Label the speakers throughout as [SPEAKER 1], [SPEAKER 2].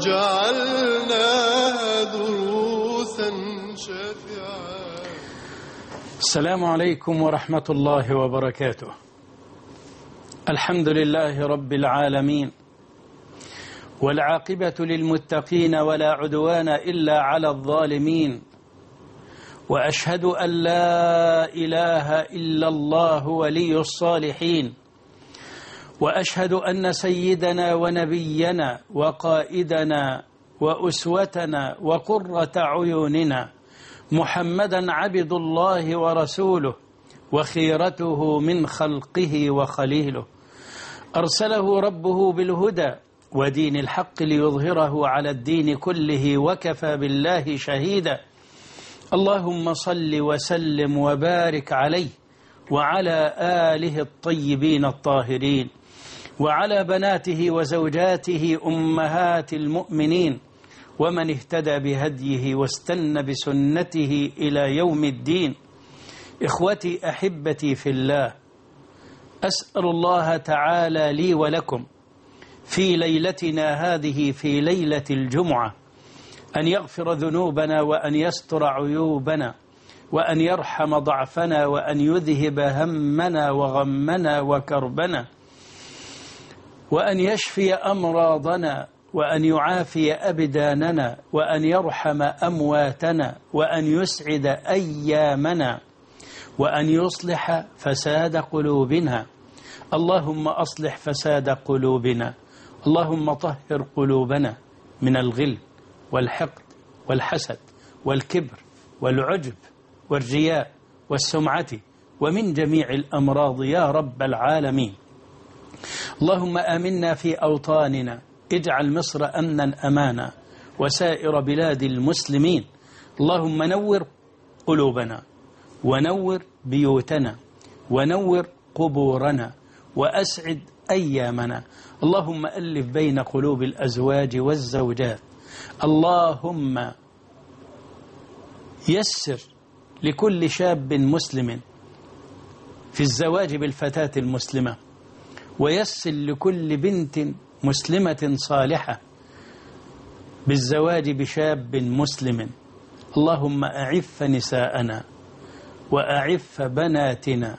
[SPEAKER 1] وجعلناها دروسا شافعة.
[SPEAKER 2] السلام عليكم ورحمة الله وبركاته. الحمد لله رب العالمين، والعاقبة للمتقين ولا عدوان إلا على الظالمين، وأشهد أن لا إله إلا الله ولي الصالحين، وأشهد أن سيدنا ونبينا وقائدنا وأسوتنا وقرة عيوننا محمدا عبد الله ورسوله وخيرته من خلقه وخليله، أرسله ربه بالهدى ودين الحق ليظهره على الدين كله وكفى بالله شهيدا. اللهم صل وسلم وبارك عليه وعلى آله الطيبين الطاهرين، وعلى بناته وزوجاته أمهات المؤمنين، ومن اهتدى بهديه واستنى بسنته إلى يوم الدين. إخوتي أحبتي في الله، أسأل الله تعالى لي ولكم في ليلتنا هذه، في ليلة الجمعة، أن يغفر ذنوبنا وأن يستر عيوبنا وأن يرحم ضعفنا وأن يذهب همنا وغمنا وكربنا وأن يشفي أمراضنا وأن يعافي أبداننا وأن يرحم أمواتنا وأن يسعد أيامنا وأن يصلح فساد قلوبنا. اللهم أصلح فساد قلوبنا، اللهم طهر قلوبنا من الغل والحقد والحسد والكبر والعجب والرياء والسمعة ومن جميع الأمراض يا رب العالمين. اللهم آمنا في أوطاننا، اجعل مصر أمنا أمانا وسائر بلاد المسلمين. اللهم نور قلوبنا ونور بيوتنا ونور قبورنا وأسعد أيامنا. اللهم ألف بين قلوب الأزواج والزوجات. اللهم يسر لكل شاب مسلم في الزواج بالفتاة المسلمة، ويسر لكل بنت مسلمة صالحة بالزواج بشاب مسلم. اللهم أعف نساءنا وأعف بناتنا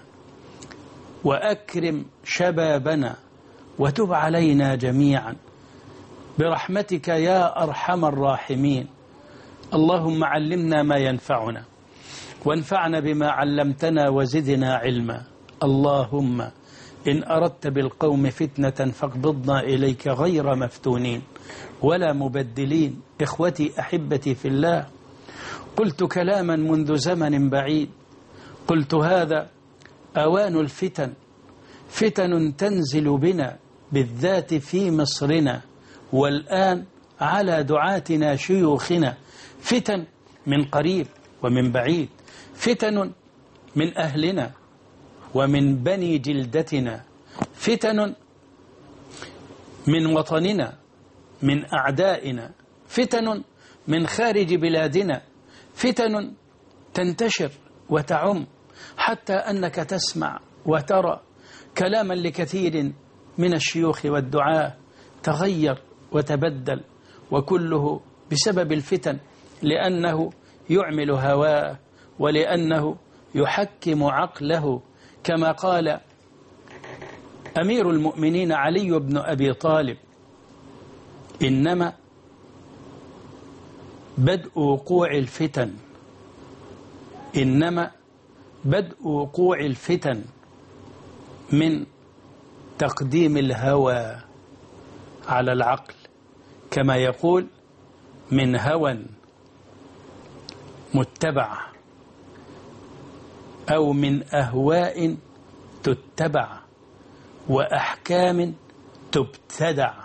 [SPEAKER 2] وأكرم شبابنا وتب علينا جميعا برحمتك يا أرحم الراحمين. اللهم علمنا ما ينفعنا وانفعنا بما علمتنا وزدنا علما. اللهم إن أردت بالقوم فتنة فاقبضنا إليك غير مفتونين ولا مبدلين. إخوتي أحبتي في الله، قلت كلاما منذ زمن بعيد، قلت هذا أوان الفتن، فتن تنزل بنا بالذات في مصرنا والآن على دعاتنا شيوخنا، فتن من قريب ومن بعيد، فتن من أهلنا ومن بني جلدتنا، فتن من وطننا من أعدائنا، فتن من خارج بلادنا، فتن تنتشر وتعم حتى أنك تسمع وترى كلاما لكثير من الشيوخ والدعاة تغير وتبدل، وكله بسبب الفتن، لأنه يعمل هواه ولأنه يحكم عقله، كما قال أمير المؤمنين علي بن أبي طالب: إنما بدء وقوع الفتن، إنما بدء وقوع الفتن من تقديم الهوى على العقل، كما يقول: من هوى متبع أو من أهواء تتبع وأحكام تبتدع.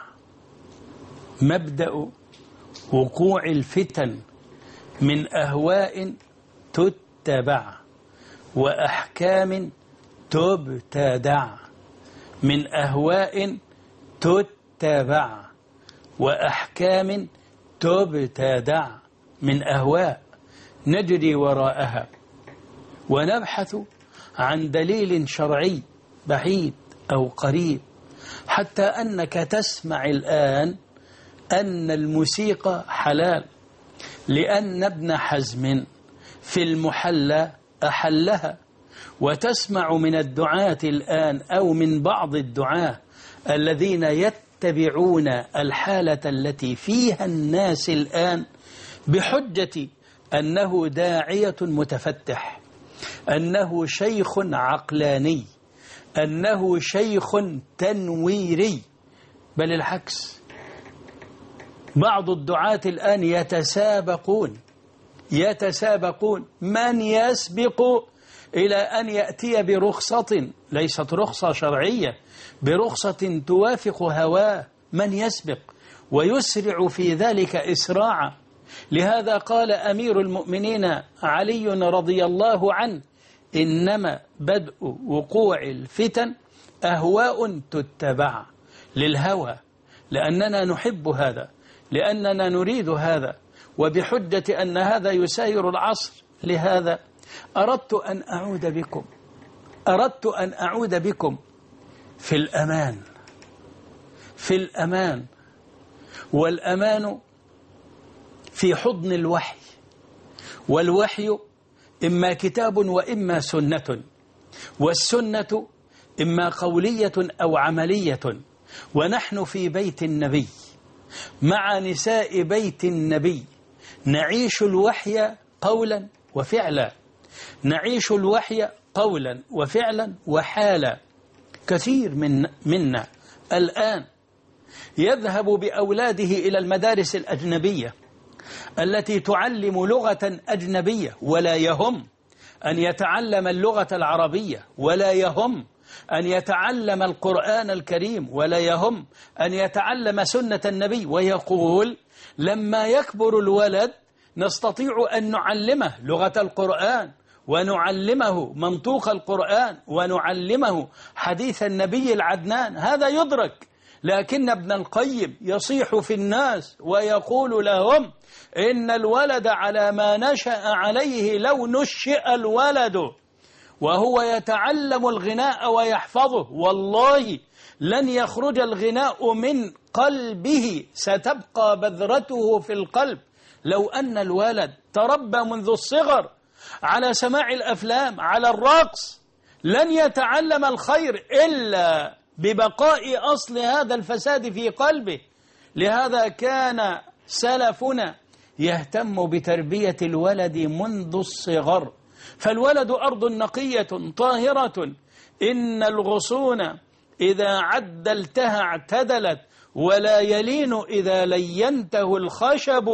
[SPEAKER 2] مبدأ وقوع الفتن من أهواء تتبع وأحكام تبتدع، من أهواء تتبع وأحكام تبتدع، من أهواء نجري وراءها ونبحث عن دليل شرعي بعيد أو قريب، حتى أنك تسمع الآن أن الموسيقى حلال، لأن ابن حزم في المحلى أحلها. وتسمع من الدعاة الآن أو من بعض الدعاة الذين يتبعون الحالة التي فيها الناس الآن بحجة أنه داعية متفتح، أنه شيخ عقلاني، أنه شيخ تنويري، بل العكس. بعض الدعاة الآن يتسابقون من يسبق إلى أن يأتي برخصة ليست رخصة شرعية، برخصة توافق هواه، من يسبق ويسرع في ذلك إسراعا. لهذا قال أمير المؤمنين علي رضي الله عنه: إنما بدء وقوع الفتن أهواء تتبع. للهوى، لأننا نحب هذا، لأننا نريد هذا، وبحجة أن هذا يساير العصر. لهذا أردت أن أعود بكم في الأمان، والأمان في حضن الوحي، والوحي إما كتاب وإما سنة، والسنة إما قولية أو عملية. ونحن في بيت النبي مع نساء بيت النبي نعيش الوحي قولا وفعلا، نعيش الوحي قولا وفعلا وحالا. كثير منا الآن يذهب بأولاده إلى المدارس الأجنبية التي تعلم لغة أجنبية، ولا يهم أن يتعلم اللغة العربية، ولا يهم أن يتعلم القرآن الكريم، ولا يهم أن يتعلم سنة النبي. ويقول: لما يكبر الولد نستطيع أن نعلمه لغة القرآن، ونعلمه منطوق القرآن، ونعلمه حديث النبي العدنان. هذا يدرك. لكن ابن القيم يصيح في الناس ويقول لهم: إن الولد على ما نشأ عليه. لو نشئ الولد وهو يتعلم الغناء ويحفظه، والله لن يخرج الغناء من قلبه، ستبقى بذرته في القلب. لو أن الولد تربى منذ الصغر على سماع الأفلام، على الرقص، لن يتعلم الخير إلا ببقاء أصل هذا الفساد في قلبه. لهذا كان سلفنا يهتم بتربية الولد منذ الصغر. فالولد أرض نقية طاهرة، إن الغصون إذا عدلتها اعتدلت، ولا يلين إذا لينته الخشب.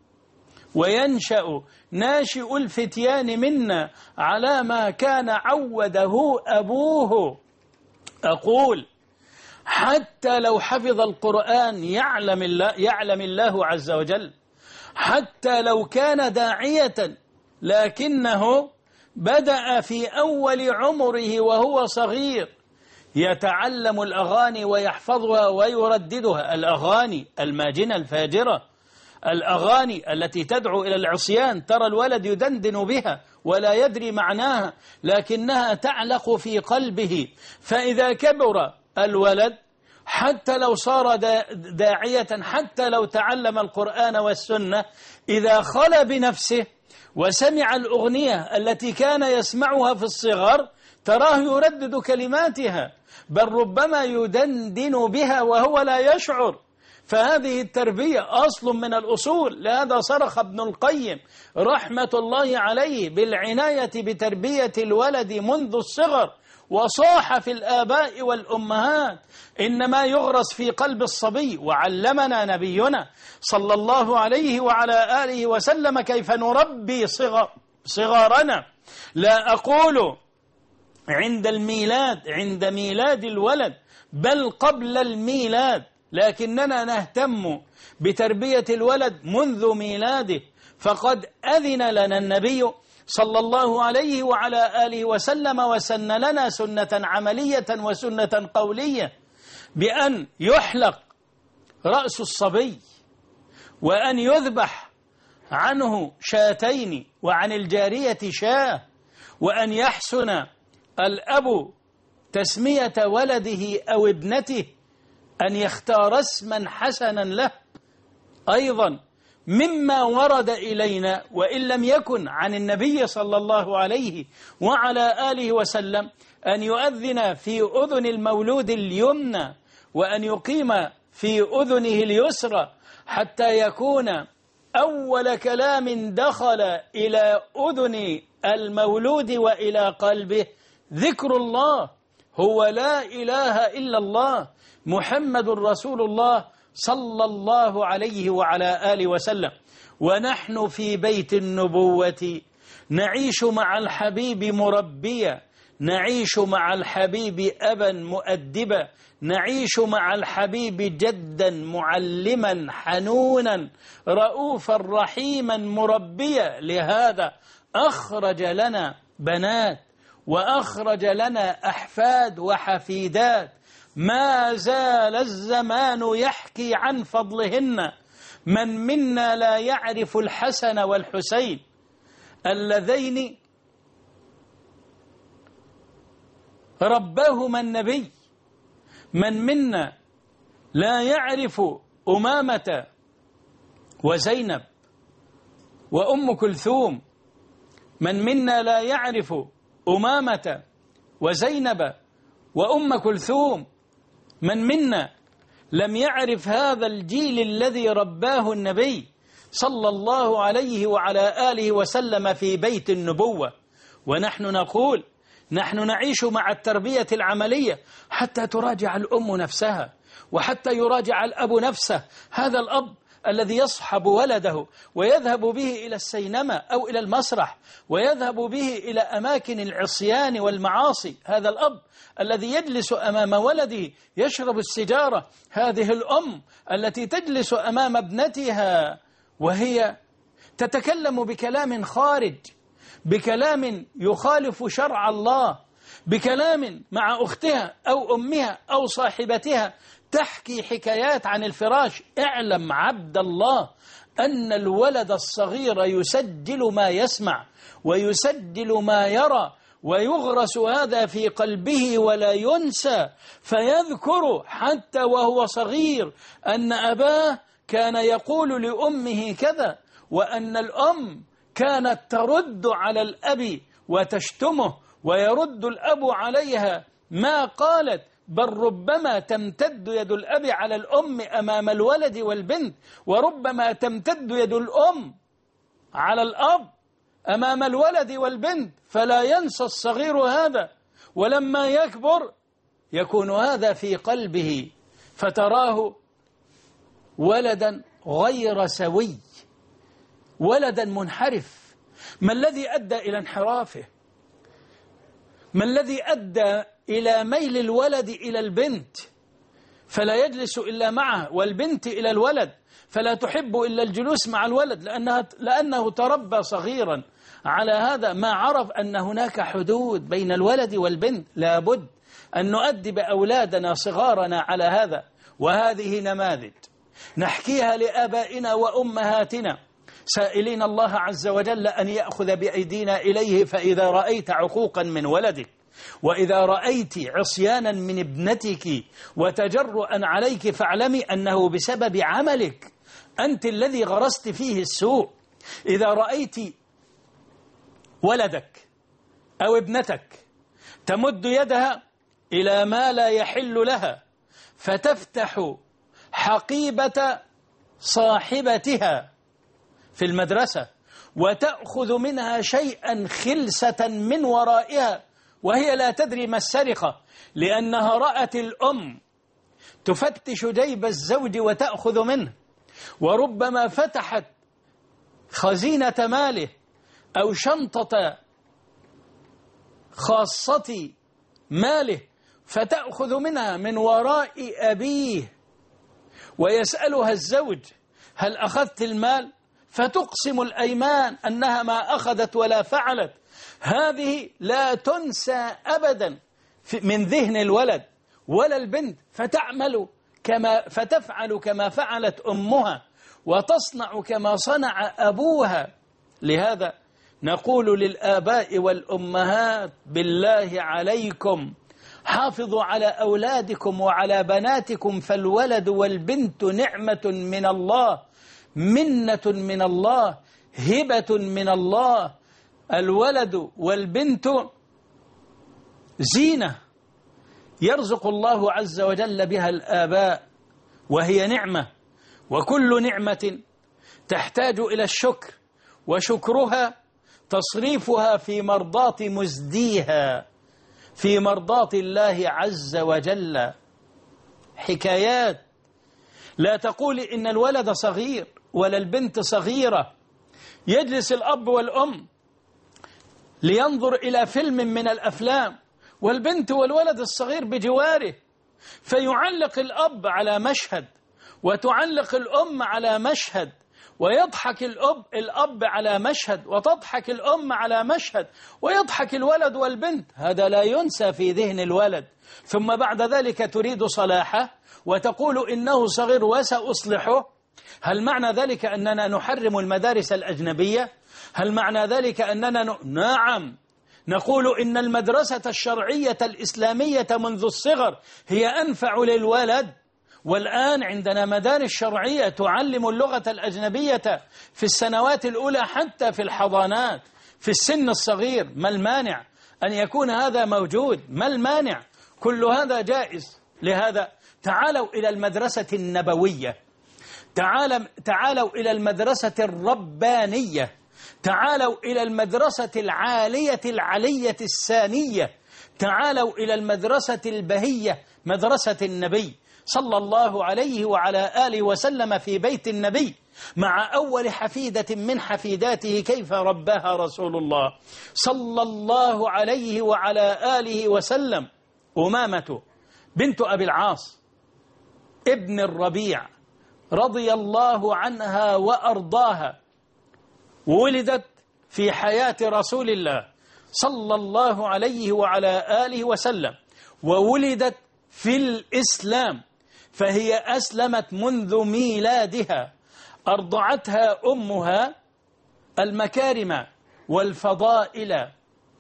[SPEAKER 2] وينشأ ناشئ الفتيان منا على ما كان عوده أبوه. أقول: حتى لو حفظ القرآن يعلم الله عز وجل، حتى لو كان داعية لكنه بدأ في أول عمره وهو صغير يتعلم الأغاني ويحفظها ويرددها، الأغاني الماجنة الفاجرة، الأغاني التي تدعو إلى العصيان. ترى الولد يدندن بها ولا يدري معناها، لكنها تعلق في قلبه. فإذا كبر الولد، حتى لو صار داعية، حتى لو تعلم القرآن والسنة، إذا خلى بنفسه وسمع الأغنية التي كان يسمعها في الصغر، تراه يردد كلماتها، بل ربما يدندن بها وهو لا يشعر. فهذه التربية أصل من الأصول. لهذا صرخ ابن القيم رحمة الله عليه بالعناية بتربية الولد منذ الصغر، وصاح في الآباء والأمهات: إنما يغرس في قلب الصبي. وعلمنا نبينا صلى الله عليه وعلى آله وسلم كيف نربي صغارنا. لا أقول عند الميلاد، عند ميلاد الولد، بل قبل الميلاد، لكننا نهتم بتربية الولد منذ ميلاده. فقد أذن لنا النبي صلى الله عليه وعلى آله وسلم وسن لنا سنة عملية وسنة قولية، بأن يحلق رأس الصبي، وأن يذبح عنه شاتين، وعن الجارية شاة، وأن يحسن الأب تسمية ولده أو ابنته، أن يختار اسما حسنا له، أيضا مما ورد إلينا وإن لم يكن عن النبي صلى الله عليه وعلى آله وسلم أن يؤذن في أذن المولود اليمنى وأن يقيم في أذنه اليسرى حتى يكون أول كلام دخل إلى أذن المولود وإلى قلبه ذكر الله، هو لا إله إلا الله محمد رسول الله صلى الله عليه وعلى آله وسلم. ونحن في بيت النبوة نعيش مع الحبيب مربيا، نعيش مع الحبيب أبا مؤدبا، نعيش مع الحبيب جدا معلما حنونا رؤوفا رحيما مربيا. لهذا أخرج لنا بنات وأخرج لنا أحفاد وحفيدات ما زال الزمان يحكي عن فضلهن. من منا لا يعرف الحسن والحسين اللذين رباهما النبي؟ من منا لا يعرف أمامة وزينب وأم كلثوم؟ من منا لا يعرف أمامة وزينب وأم كلثوم؟ من منا لم يعرف هذا الجيل الذي رباه النبي صلى الله عليه وعلى آله وسلم في بيت النبوة؟ ونحن نقول نحن نعيش مع التربية العملية حتى تراجع الأم نفسها وحتى يراجع الأب نفسه. هذا الأب الذي يصحب ولده ويذهب به إلى السينما أو إلى المسرح ويذهب به إلى أماكن العصيان والمعاصي، هذا الأب الذي يجلس أمام ولده يشرب السجارة، هذه الأم التي تجلس أمام ابنتها وهي تتكلم بكلام خارج، بكلام يخالف شرع الله، بكلام مع أختها أو أمها أو صاحبتها تحكي حكايات عن الفراش. اعلم عبد الله أن الولد الصغير يسجل ما يسمع ويسجل ما يرى ويغرس هذا في قلبه ولا ينسى، فيذكر حتى وهو صغير أن أباه كان يقول لأمه كذا، وأن الأم كانت ترد على الأب وتشتمه ويرد الأب عليها ما قالت، بل ربما تمتد يد الأب على الأم أمام الولد والبنت، وربما تمتد يد الأم على الأب أمام الولد والبنت، فلا ينسى الصغير هذا، ولما يكبر يكون هذا في قلبه فتراه ولدا غير سوي، ولدا منحرف. ما الذي أدى إلى انحرافه؟ ما الذي أدى إلى ميل الولد إلى البنت فلا يجلس إلا معه، والبنت إلى الولد فلا تحب إلا الجلوس مع الولد لأنه تربى صغيرا على هذا، ما عرف أن هناك حدود بين الولد والبنت. لابد أن نؤدب أولادنا صغارنا على هذا. وهذه نماذج نحكيها لآبائنا وأمهاتنا سائلين الله عز وجل أن يأخذ بأيدينا إليه. فإذا رأيت عقوقا من ولدك وإذا رأيت عصيانا من ابنتك وتجرؤا عليك فاعلمي أنه بسبب عملك، أنت الذي غرست فيه السوء. إذا رأيت ولدك أو ابنتك تمد يدها إلى ما لا يحل لها فتفتح حقيبة صاحبتها في المدرسة وتأخذ منها شيئا خلسة من ورائها وهي لا تدري ما السرقة، لأنها رأت الأم تفتش جيب الزوج وتأخذ منه، وربما فتحت خزينة ماله أو شنطة خاصة ماله فتأخذ منها من وراء أبيه، ويسألها الزوج هل أخذت المال؟ فتقسم الأيمان أنها ما أخذت ولا فعلت. هذه لا تنسى أبدا من ذهن الولد ولا البنت، فتفعل كما فعلت أمها وتصنع كما صنع أبوها. لهذا نقول للآباء والأمهات بالله عليكم حافظوا على أولادكم وعلى بناتكم، فالولد والبنت نعمة من الله، منة من الله، هبة من الله. الولد والبنت زينة يرزق الله عز وجل بها الآباء، وهي نعمة، وكل نعمة تحتاج إلى الشكر، وشكرها تصريفها في مرضاة مزديها، في مرضاة الله عز وجل. حكايات. لا تقول إن الولد صغير ولا البنت صغيرة. يجلس الأب والأم لينظر إلى فيلم من الأفلام والبنت والولد الصغير بجواره، فيعلق الأب على مشهد وتعلق الأم على مشهد، ويضحك الأب على مشهد وتضحك الأم على مشهد، ويضحك الولد والبنت. هذا لا ينسى في ذهن الولد. ثم بعد ذلك تريد صلاحه وتقول إنه صغير وسأصلحه. هل معنى ذلك أننا نحرم المدارس الأجنبية؟ هل معنى ذلك أننا نعم نقول إن المدرسة الشرعية الإسلامية منذ الصغر هي أنفع للولد؟ والآن عندنا مدارس شرعية تعلم اللغة الأجنبية في السنوات الأولى حتى في الحضانات في السن الصغير. ما المانع أن يكون هذا موجود؟ ما المانع؟ كل هذا جائز. لهذا تعالوا إلى المدرسة النبوية، تعالوا إلى المدرسة الربانية، تعالوا إلى المدرسة العالية العلية السانية، تعالوا إلى المدرسة البهية، مدرسة النبي صلى الله عليه وعلى آله وسلم في بيت النبي، مع أول حفيدة من حفيداته كيف رباها رسول الله صلى الله عليه وعلى آله وسلم. أمامة بنت أبي العاص ابن الربيع رضي الله عنها وأرضاها، ولدت في حياة رسول الله صلى الله عليه وعلى آله وسلم، وولدت في الإسلام، فهي أسلمت منذ ميلادها. أرضعتها أمها المكارم والفضائل،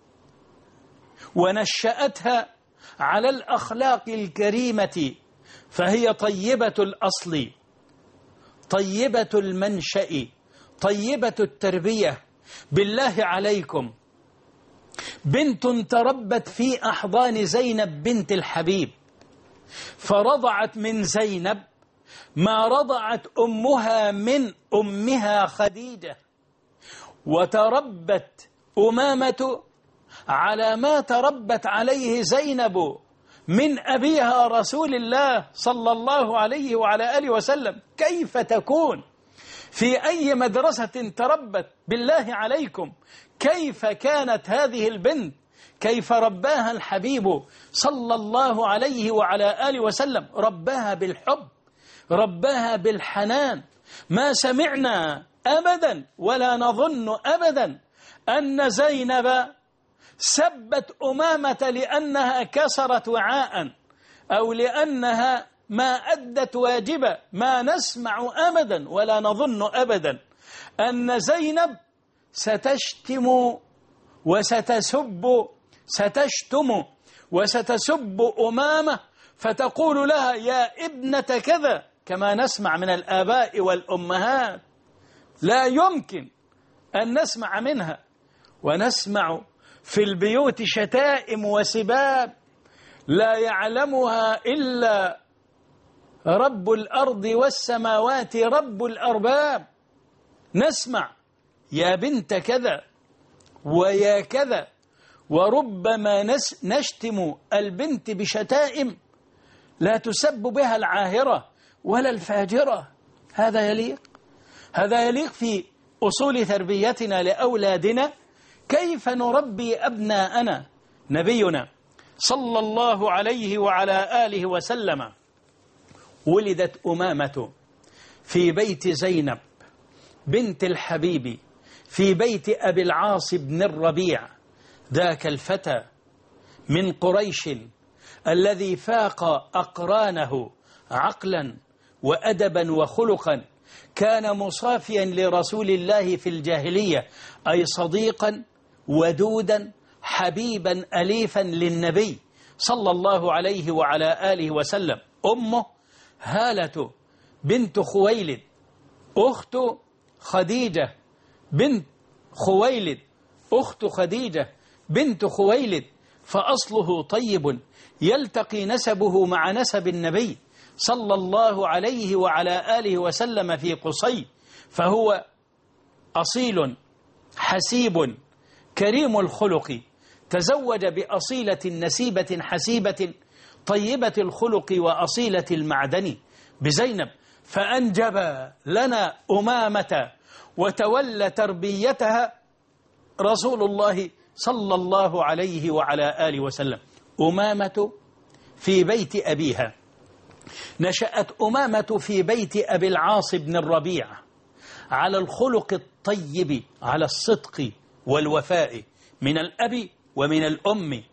[SPEAKER 2] ونشأتها على الأخلاق الكريمة، فهي طيبة الأصل، طيبة المنشأ، طيبة التربية. بالله عليكم، بنت تربت في أحضان زينب بنت الحبيب، فرضعت من زينب ما رضعت أمها من أمها خديجة، وتربت أمامة على ما تربت عليه زينب من أبيها رسول الله صلى الله عليه وعلى آله وسلم. كيف تكون؟ في أي مدرسة تربت؟ بالله عليكم، كيف كانت هذه البنت؟ كيف رباها الحبيب صلى الله عليه وعلى آله وسلم؟ رباها بالحب، رباها بالحنان. ما سمعنا أبدا ولا نظن أبدا أن زينب سبت أمامة لأنها كسرت وعاء أو لأنها ما أدت واجبا. ما نسمع أبدا ولا نظن أبدا أن زينب ستشتم وستسب أمامة فتقول لها يا ابنة كذا، كما نسمع من الآباء والأمهات. لا يمكن أن نسمع منها. ونسمع في البيوت شتائم وسباب لا يعلمها إلا رب الأرض والسماوات رب الأرباب. نسمع يا بنت كذا ويا كذا، وربما نشتم البنت بشتائم لا تسب بها العاهرة ولا الفاجرة. هذا يليق في أصول تربيتنا لأولادنا. كيف نربي أبناءنا؟ نبينا صلى الله عليه وعلى آله وسلم ولدت أمامة في بيت زينب بنت الحبيب، في بيت أبي العاص بن الربيع، ذاك الفتى من قريش الذي فاق أقرانه عقلا وأدبا وخلقا. كان مصافيا لرسول الله في الجاهلية، أي صديقا ودودا حبيبا أليفا للنبي صلى الله عليه وعلى آله وسلم. أمه هالة بنت خويلد أخت خديجة بنت خويلد أخت خديجة بنت خويلد، فأصله طيب يلتقي نسبه مع نسب النبي صلى الله عليه وعلى آله وسلم في قصي، فهو أصيل حسيب كريم الخلق، تزوج بأصيلة نسيبة حسيبة طيبة الخلق وأصيلة المعدن بزينب، فأنجب لنا أمامة وتولى تربيتها رسول الله صلى الله عليه وعلى آله وسلم. أمامة في بيت أبيها، نشأت أمامة في بيت أبي العاص بن الربيع على الخلق الطيب، على الصدق والوفاء من الأب ومن الأم،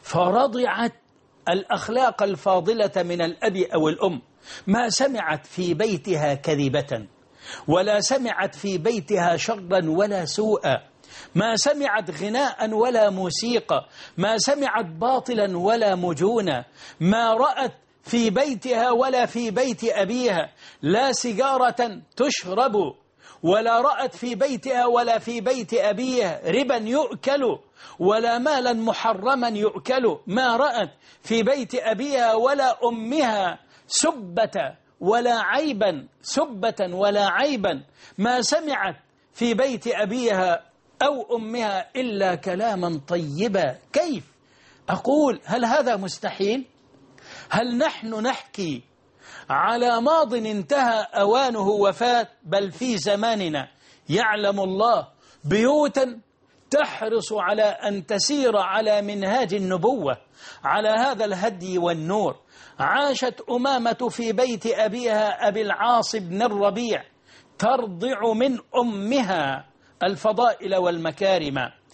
[SPEAKER 2] فرضعت الأخلاق الفاضلة من الأب أو الأم. ما سمعت في بيتها كذبة، ولا سمعت في بيتها شرا ولا سوءا، ما سمعت غناء ولا موسيقى، ما سمعت باطلا ولا مجونا، ما رأت في بيتها ولا في بيت أبيها لا سيجارة تشرب، ولا رأت في بيتها ولا في بيت أبيها ربا يؤكل، ولا مالا محرما يؤكل، ما رأت في بيت أبيها ولا أمها سبة ولا عيبا، سبة ولا عيبا، ما سمعت في بيت أبيها أو أمها إلا كلاما طيبا. كيف أقول هل هذا مستحيل؟ هل نحن نحكي على ماض انتهى أوانه وفات؟ بل في زماننا يعلم الله بيوتا تحرص على أن تسير على منهاج النبوة، على هذا الهدي والنور. عاشت أمامة في بيت أبيها أبي العاص بن الربيع ترضع من أمها الفضائل والمكارم،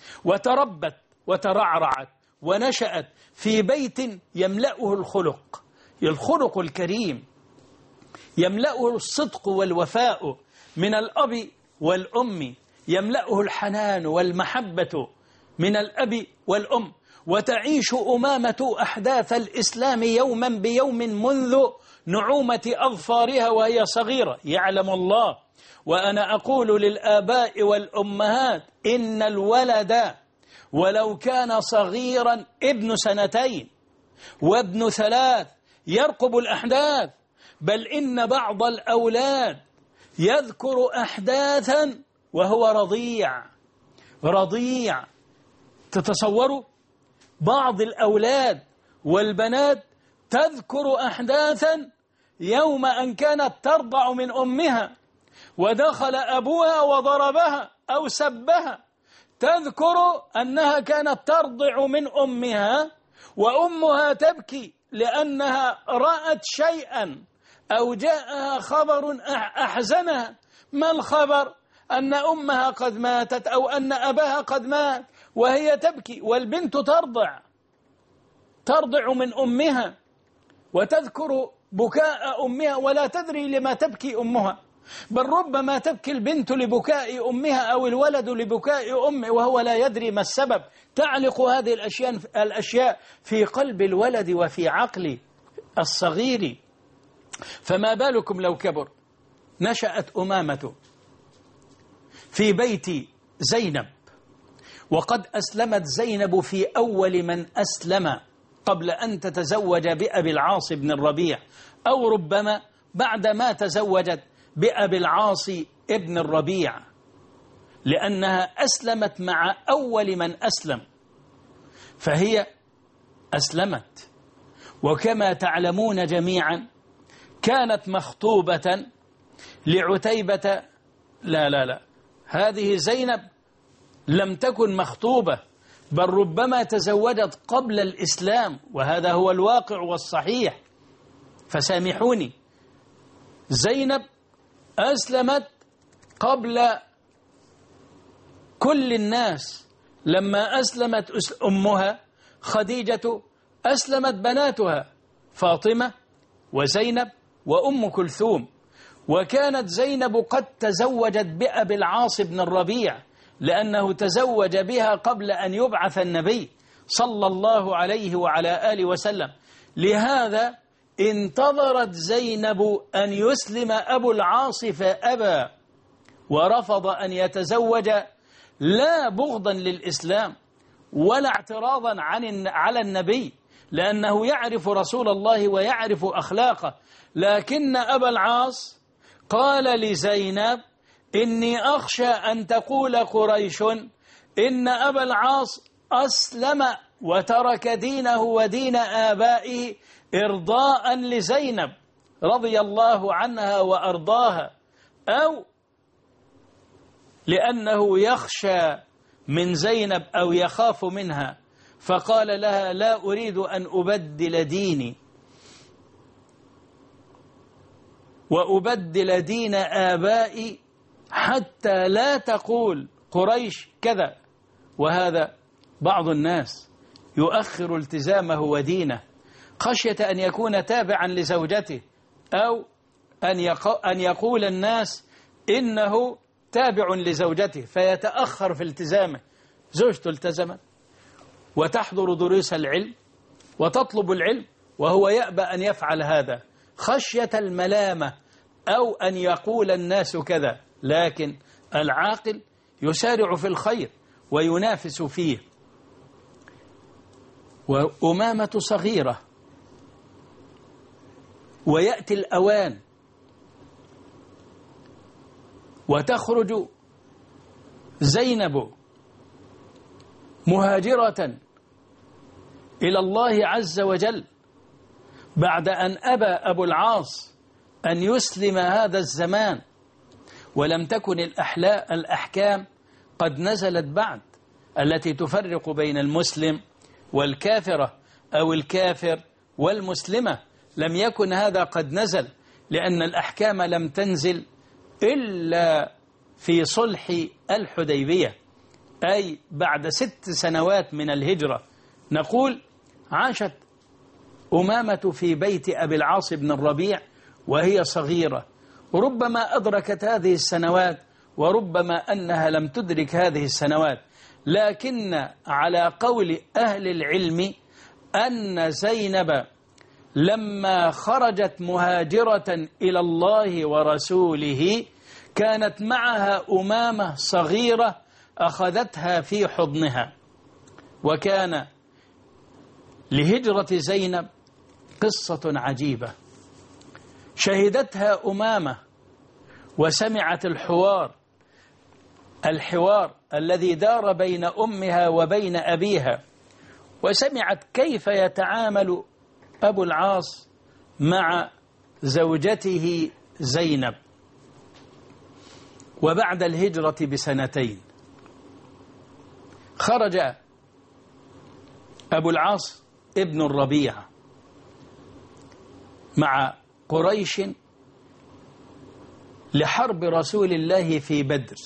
[SPEAKER 2] وتربت وترعرعت ونشأت في بيت يملأه الخلق الكريم، يملأه الصدق والوفاء من الأب والأم، يملأه الحنان والمحبة من الأب والأم. وتعيش أمامة أحداث الإسلام يوما بيوم منذ نعومة أظفارها وهي صغيرة. يعلم الله، وأنا أقول للآباء والأمهات إن الولد ولو كان صغيرا ابن 2 وابن 3 يرقب الأحداث، بل إن بعض الأولاد يذكر أحداثا وهو رضيع. تتصوروا بعض الأولاد والبنات تذكر أحداثا يوم أن كانت ترضع من أمها ودخل أبوها وضربها أو سبها، تذكر أنها كانت ترضع من أمها وأمها تبكي لأنها رأت شيئا أو جاءها خبر أحزنها. ما الخبر؟ أن أمها قد ماتت أو أن أباها قد مات، وهي تبكي، والبنت ترضع من أمها وتذكر بكاء أمها ولا تدري لما تبكي أمها، بل ربما تبكي البنت لبكاء أمها أو الولد لبكاء أمه وهو لا يدري ما السبب. تعلق هذه الأشياء في قلب الولد وفي عقل الصغير، فما بالكم لو كبر. نشأت أمامة في بيت زينب، وقد أسلمت زينب في أول من أسلم قبل أن تتزوج بأبي العاص بن الربيع، أو ربما بعدما تزوجت بأبي العاص ابن الربيع، لأنها أسلمت مع أول من أسلم، فهي أسلمت. وكما تعلمون جميعا كانت مخطوبة لعتيبة. لا، هذه زينب لم تكن مخطوبة، بل ربما تزوجت قبل الإسلام، وهذا هو الواقع والصحيح، فسامحوني. زينب أسلمت قبل كل الناس. لما أسلمت أمها خديجة أسلمت بناتها فاطمة وزينب وأم كلثوم، وكانت زينب قد تزوجت بأبي العاص بن الربيع، لأنه تزوج بها قبل أن يبعث النبي صلى الله عليه وعلى آله وسلم. لهذا انتظرت زينب أن يسلم أبو العاص فأبى ورفض أن يتزوج، لا بغضا للإسلام ولا اعتراضا على النبي، لأنه يعرف رسول الله ويعرف أخلاقه. لكن أبا العاص قال لزينب: إني أخشى أن تقول قريش إن أبا العاص أسلم وترك دينه ودين آبائه إرضاء لزينب رضي الله عنها وأرضاها، أو لأنه يخشى من زينب أو يخاف منها، فقال لها: لا أريد أن أبدل ديني وأبدل دين آبائي حتى لا تقول قريش كذا. وهذا بعض الناس يؤخر التزامه ودينه خشية أن يكون تابعا لزوجته، أو أن يقول الناس إنه تابع لزوجته فيتأخر في التزامه. زوجته التزمت وتحضر دروس العلم وتطلب العلم وهو يأبى أن يفعل هذا خشية الملامة أو أن يقول الناس كذا. لكن العاقل يسارع في الخير وينافس فيه. وأمامة صغيرة ويأتي الأوان وتخرج زينب مهاجرة إلى الله عز وجل بعد أن أبى أبو العاص أن يسلم هذا الزمان، ولم تكن الأحكام قد نزلت بعد التي تفرق بين المسلم والكافرة أو الكافر والمسلمة. لم يكن هذا قد نزل، لأن الأحكام لم تنزل إلا في صلح الحديبية، أي بعد 6 سنوات من الهجرة. نقول عاشت أمامة في بيت أبي العاص بن الربيع وهي صغيرة، وربما أدركت هذه السنوات وربما أنها لم تدرك هذه السنوات. لكن على قول أهل العلم أن زينب لما خرجت مهاجرة إلى الله ورسوله كانت معها أمامة صغيرة أخذتها في حضنها. وكان لهجرة زينب قصة عجيبة شهدتها أمامة وسمعت الحوار الذي دار بين أمها وبين أبيها، وسمعت كيف يتعامل أبو العاص مع زوجته زينب. وبعد الهجرة ب2 خرج أبو العاص ابن الربيع مع قريش لحرب رسول الله في بدر.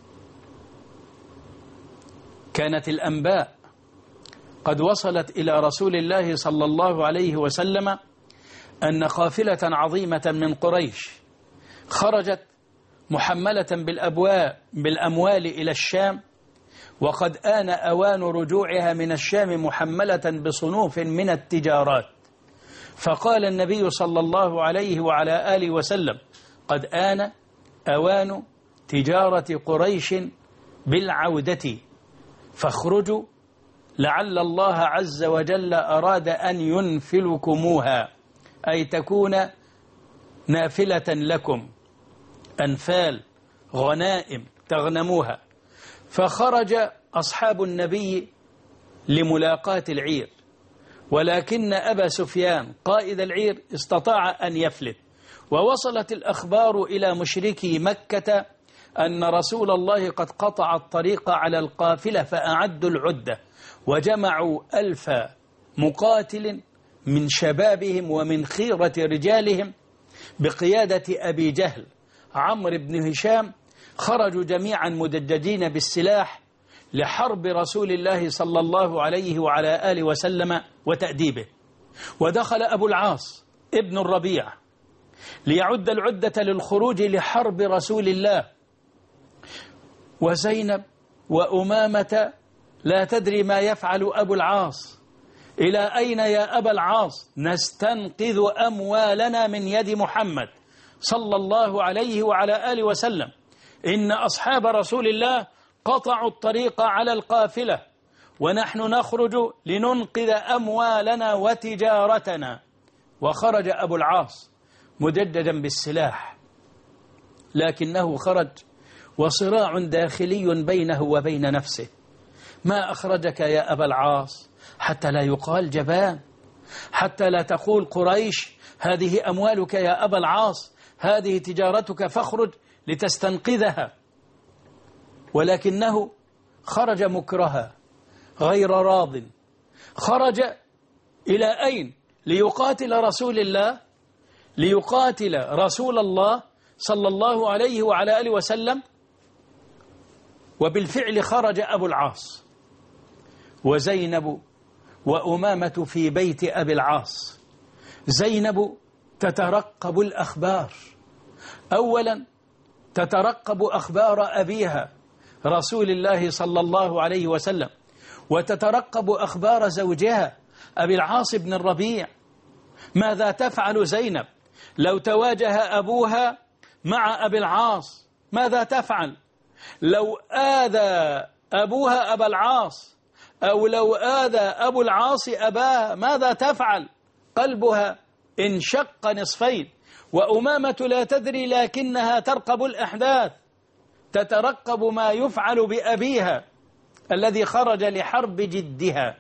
[SPEAKER 2] كانت الأنباء قد وصلت إلى رسول الله صلى الله عليه وسلم أن قافلة عظيمة من قريش خرجت محملة بالأموال إلى الشام، وقد آن أوان رجوعها من الشام محملة بصنوف من التجارات. فقال النبي صلى الله عليه وعلى آله وسلم: قد آن أوان تجارة قريش بالعودة، فاخرجوا لعل الله عز وجل أراد أن ينفلكموها، أي تكون نافلة لكم، أنفال غنائم تغنموها. فخرج أصحاب النبي لملاقاة العير، ولكن أبا سفيان قائد العير استطاع أن يفلت. ووصلت الأخبار إلى مشركي مكة أن رسول الله قد قطع الطريق على القافلة، فأعدوا العدة وجمعوا 1000 مقاتل من شبابهم ومن خيرة رجالهم بقيادة أبي جهل عمرو بن هشام. خرجوا جميعا مدججين بالسلاح لحرب رسول الله صلى الله عليه وعلى آله وسلم وتأديبه. ودخل أبو العاص ابن الربيع ليعد العدة للخروج لحرب رسول الله، وزينب وأمامة لا تدري ما يفعل أبو العاص. إلى أين يا أبا العاص؟ نستنقذ أموالنا من يد محمد صلى الله عليه وعلى آله وسلم. إن أصحاب رسول الله قطعوا الطريق على القافلة ونحن نخرج لننقذ أموالنا وتجارتنا. وخرج أبو العاص مجددا بالسلاح، لكنه خرج وصراع داخلي بينه وبين نفسه. ما أخرجك يا أبا العاص؟ حتى لا يقال جبان، حتى لا تقول قريش هذه أموالك يا أبا العاص، هذه تجارتك فاخرج لتستنقذها. ولكنه خرج مكرها غير راض. خرج إلى أين؟ ليقاتل رسول الله، ليقاتل رسول الله صلى الله عليه وعلى آله وسلم. وبالفعل خرج أبو العاص وزينب وأمامة في بيت أبي العاص. زينب تترقب الأخبار، أولا تترقب أخبار أبيها رسول الله صلى الله عليه وسلم، وتترقب أخبار زوجها أبي العاص بن الربيع. ماذا تفعل زينب لو تواجه أبوها مع أبي العاص؟ ماذا تفعل لو آذى أبوها أبا العاص، أو لو آذى أبو العاص أباها؟ ماذا تفعل؟ قلبها انشق نصفين. وأمامة لا تدري لكنها ترقب الأحداث، تترقب ما يفعل بأبيها الذي خرج لحرب جدها.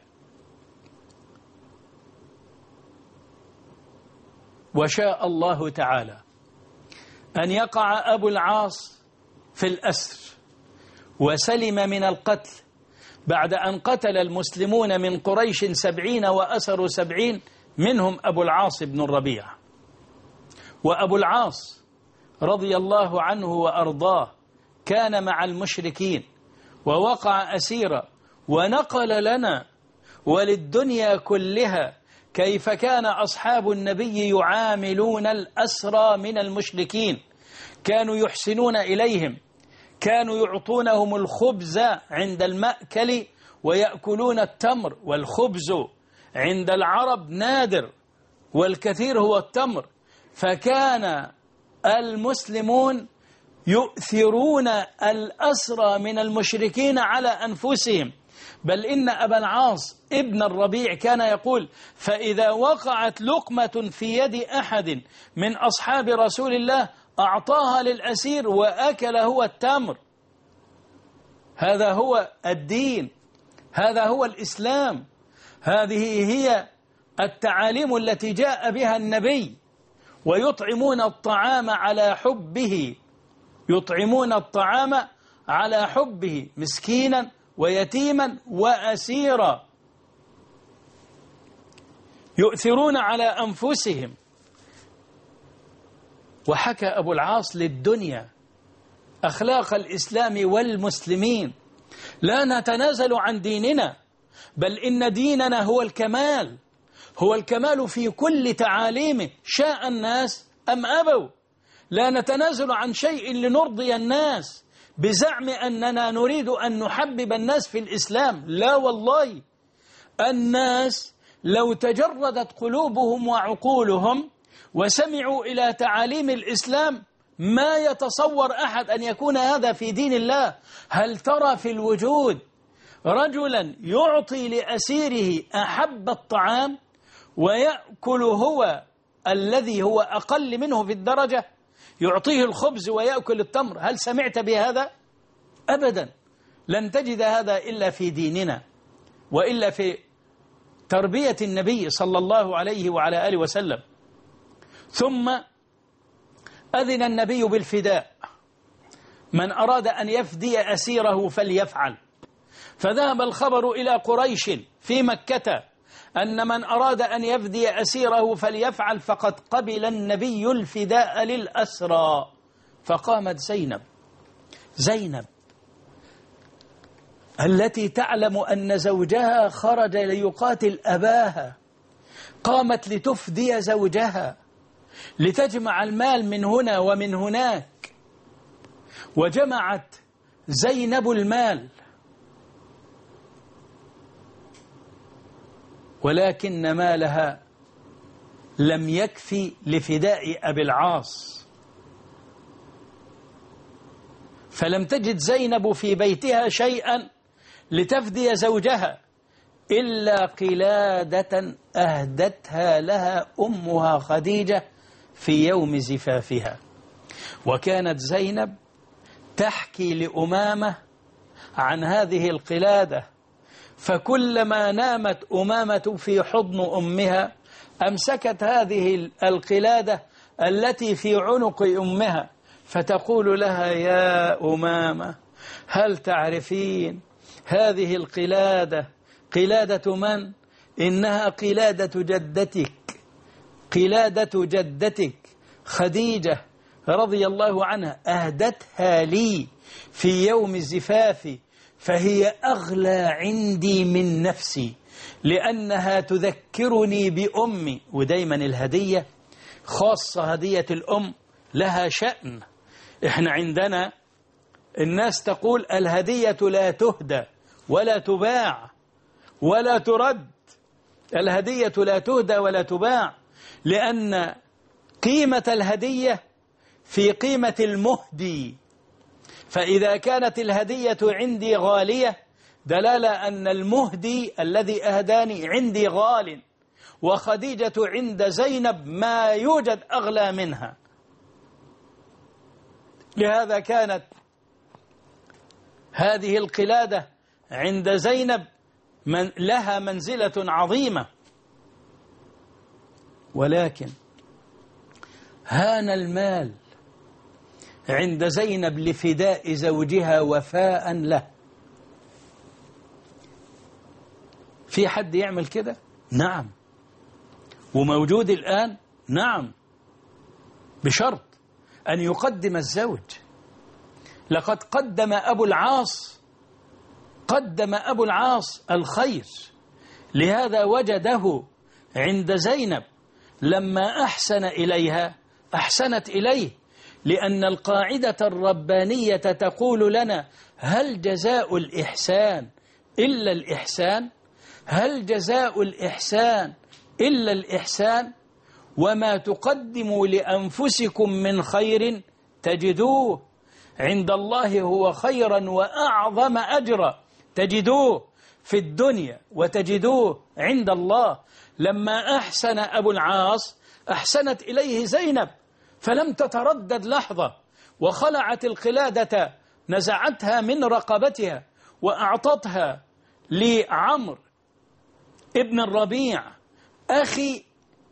[SPEAKER 2] وشاء الله تعالى أن يقع أبو العاص في الأسر وسلم من القتل بعد أن قتل المسلمون من قريش 70 وأسروا 70 منهم أبو العاص بن الربيع. وأبو العاص رضي الله عنه وأرضاه كان مع المشركين ووقع أسيرا، ونقل لنا وللدنيا كلها كيف كان أصحاب النبي يعاملون الأسرى من المشركين. كانوا يحسنون إليهم، كانوا يعطونهم الخبز عند المأكل ويأكلون التمر، والخبز عند العرب نادر والكثير هو التمر. فكان المسلمون يؤثرون الأسرى من المشركين على أنفسهم. بل إن أبا العاص ابن الربيع كان يقول: فإذا وقعت لقمة في يد أحد من أصحاب رسول الله أعطاها للأسير وأكل هو التمر. هذا هو الدين، هذا هو الإسلام، هذه هي التعاليم التي جاء بها النبي. ويطعمون الطعام على حبه، يطعمون الطعام على حبه مسكينا ويتيما وأسيرا، يؤثرون على أنفسهم. وحكى أبو العاص للدنيا أخلاق الإسلام والمسلمين: لا نتنازل عن ديننا، بل إن ديننا هو الكمال، هو الكمال في كل تعاليمه شاء الناس أم أبوا. لا نتنازل عن شيء لنرضي الناس بزعم أننا نريد أن نحبب الناس في الإسلام. لا والله، الناس لو تجردت قلوبهم وعقولهم وسمعوا إلى تعاليم الإسلام ما يتصور أحد أن يكون هذا في دين الله. هل ترى في الوجود رجلا يعطي لأسيره أحب الطعام ويأكل هو الذي هو أقل منه في الدرجة؟ يعطيه الخبز ويأكل التمر. هل سمعت بهذا؟ أبدا، لن تجد هذا إلا في ديننا وإلا في تربية النبي صلى الله عليه وعلى آله وسلم. ثم أذن النبي بالفداء، من أراد أن يفدي أسيره فليفعل. فذهب الخبر إلى قريش في مكة أن من أراد أن يفدي أسيره فليفعل، فقد قبل النبي الفداء للأسرى. فقامت زينب التي تعلم أن زوجها خرج ليقاتل أباها، قامت لتفدي زوجها، لتجمع المال من هنا ومن هناك. وجمعت زينب المال ولكن مالها لم يكفي لفداء أبي العاص، فلم تجد زينب في بيتها شيئا لتفدي زوجها إلا قلادة أهدتها لها أمها خديجة في يوم زفافها. وكانت زينب تحكي لأمامة عن هذه القلادة، فكلما نامت أمامة في حضن أمها أمسكت هذه القلادة التي في عنق أمها فتقول لها: يا أمامة، هل تعرفين هذه القلادة قلادة من؟ إنها قلادة جدتك، قلادة جدتك خديجة رضي الله عنها، أهدتها لي في يوم زفافي، فهي أغلى عندي من نفسي لأنها تذكرني بأمي. ودايما الهدية خاصة، هدية الأم لها شأن. إحنا عندنا الناس تقول الهدية لا تهدى ولا تباع ولا ترد. الهدية لا تهدى ولا تباع، لأن قيمة الهدية في قيمة المهدي. فإذا كانت الهدية عندي غالية دلالة أن المهدي الذي أهداني عندي غال، وخديجة عند زينب ما يوجد أغلى منها. لهذا كانت هذه القلادة عند زينب لها منزلة عظيمة. ولكن هان المال عند زينب لفداء زوجها وفاء له. في حد يعمل كده؟ نعم، وموجود الآن. نعم، بشرط أن يقدم الزوج. لقد قدم أبو العاص الخير، لهذا وجده عند زينب لما أحسن إليها أحسنت إليه، لأن القاعدة الربانية تقول لنا: هل جزاء الإحسان إلا الإحسان؟ هل جزاء الإحسان إلا الإحسان؟ وما تقدموا لأنفسكم من خير تجدوه عند الله هو خيرا وأعظم أجرا. تجدوه في الدنيا وتجدوه عند الله. لما أحسن أبو العاص أحسنت إليه زينب، فلم تتردد لحظة، وخلعت القلادة، نزعتها من رقبتها وأعطتها لعمرو ابن الربيع أخي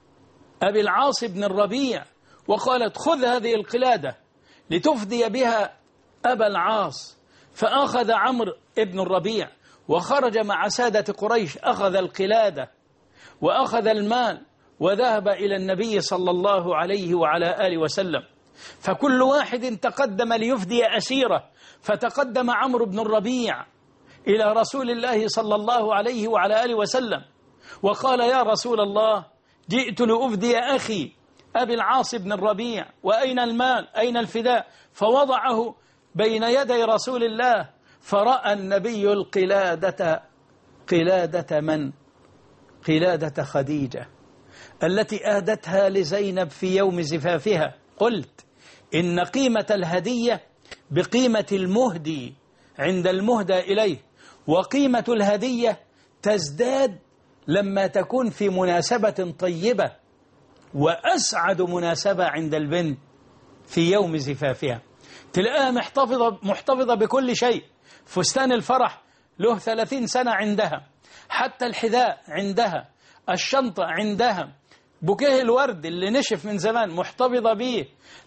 [SPEAKER 2] أبي العاص بن الربيع، وقالت: خذ هذه القلادة لتفدي بها أبا العاص. فأخذ عمرو ابن الربيع وخرج مع سادة قريش، أخذ القلادة وأخذ المال وذهب إلى النبي صلى الله عليه وعلى آله وسلم. فكل واحد تقدم ليفدي أسيره، فتقدم عمرو بن الربيع إلى رسول الله صلى الله عليه وعلى آله وسلم وقال: يا رسول الله، جئت لأفدي أخي أبي العاص بن الربيع، وأين المال؟ أين الفداء؟ فوضعه بين يدي رسول الله، فرأى النبي القلادة. قلادة من؟ قلادة خديجة التي أهدتها لزينب في يوم زفافها. قلت إن قيمة الهدية بقيمة المهدي عند المهدى إليه، وقيمة الهدية تزداد لما تكون في مناسبة طيبة، وأسعد مناسبة عند البنت في يوم زفافها. تلاقيها محتفظة بكل شيء. فستان الفرح له 30 سنة عندها، حتى الحذاء عندها، الشنطة عندها، بوكيه الورد اللي نشف من زمان محتفظة به.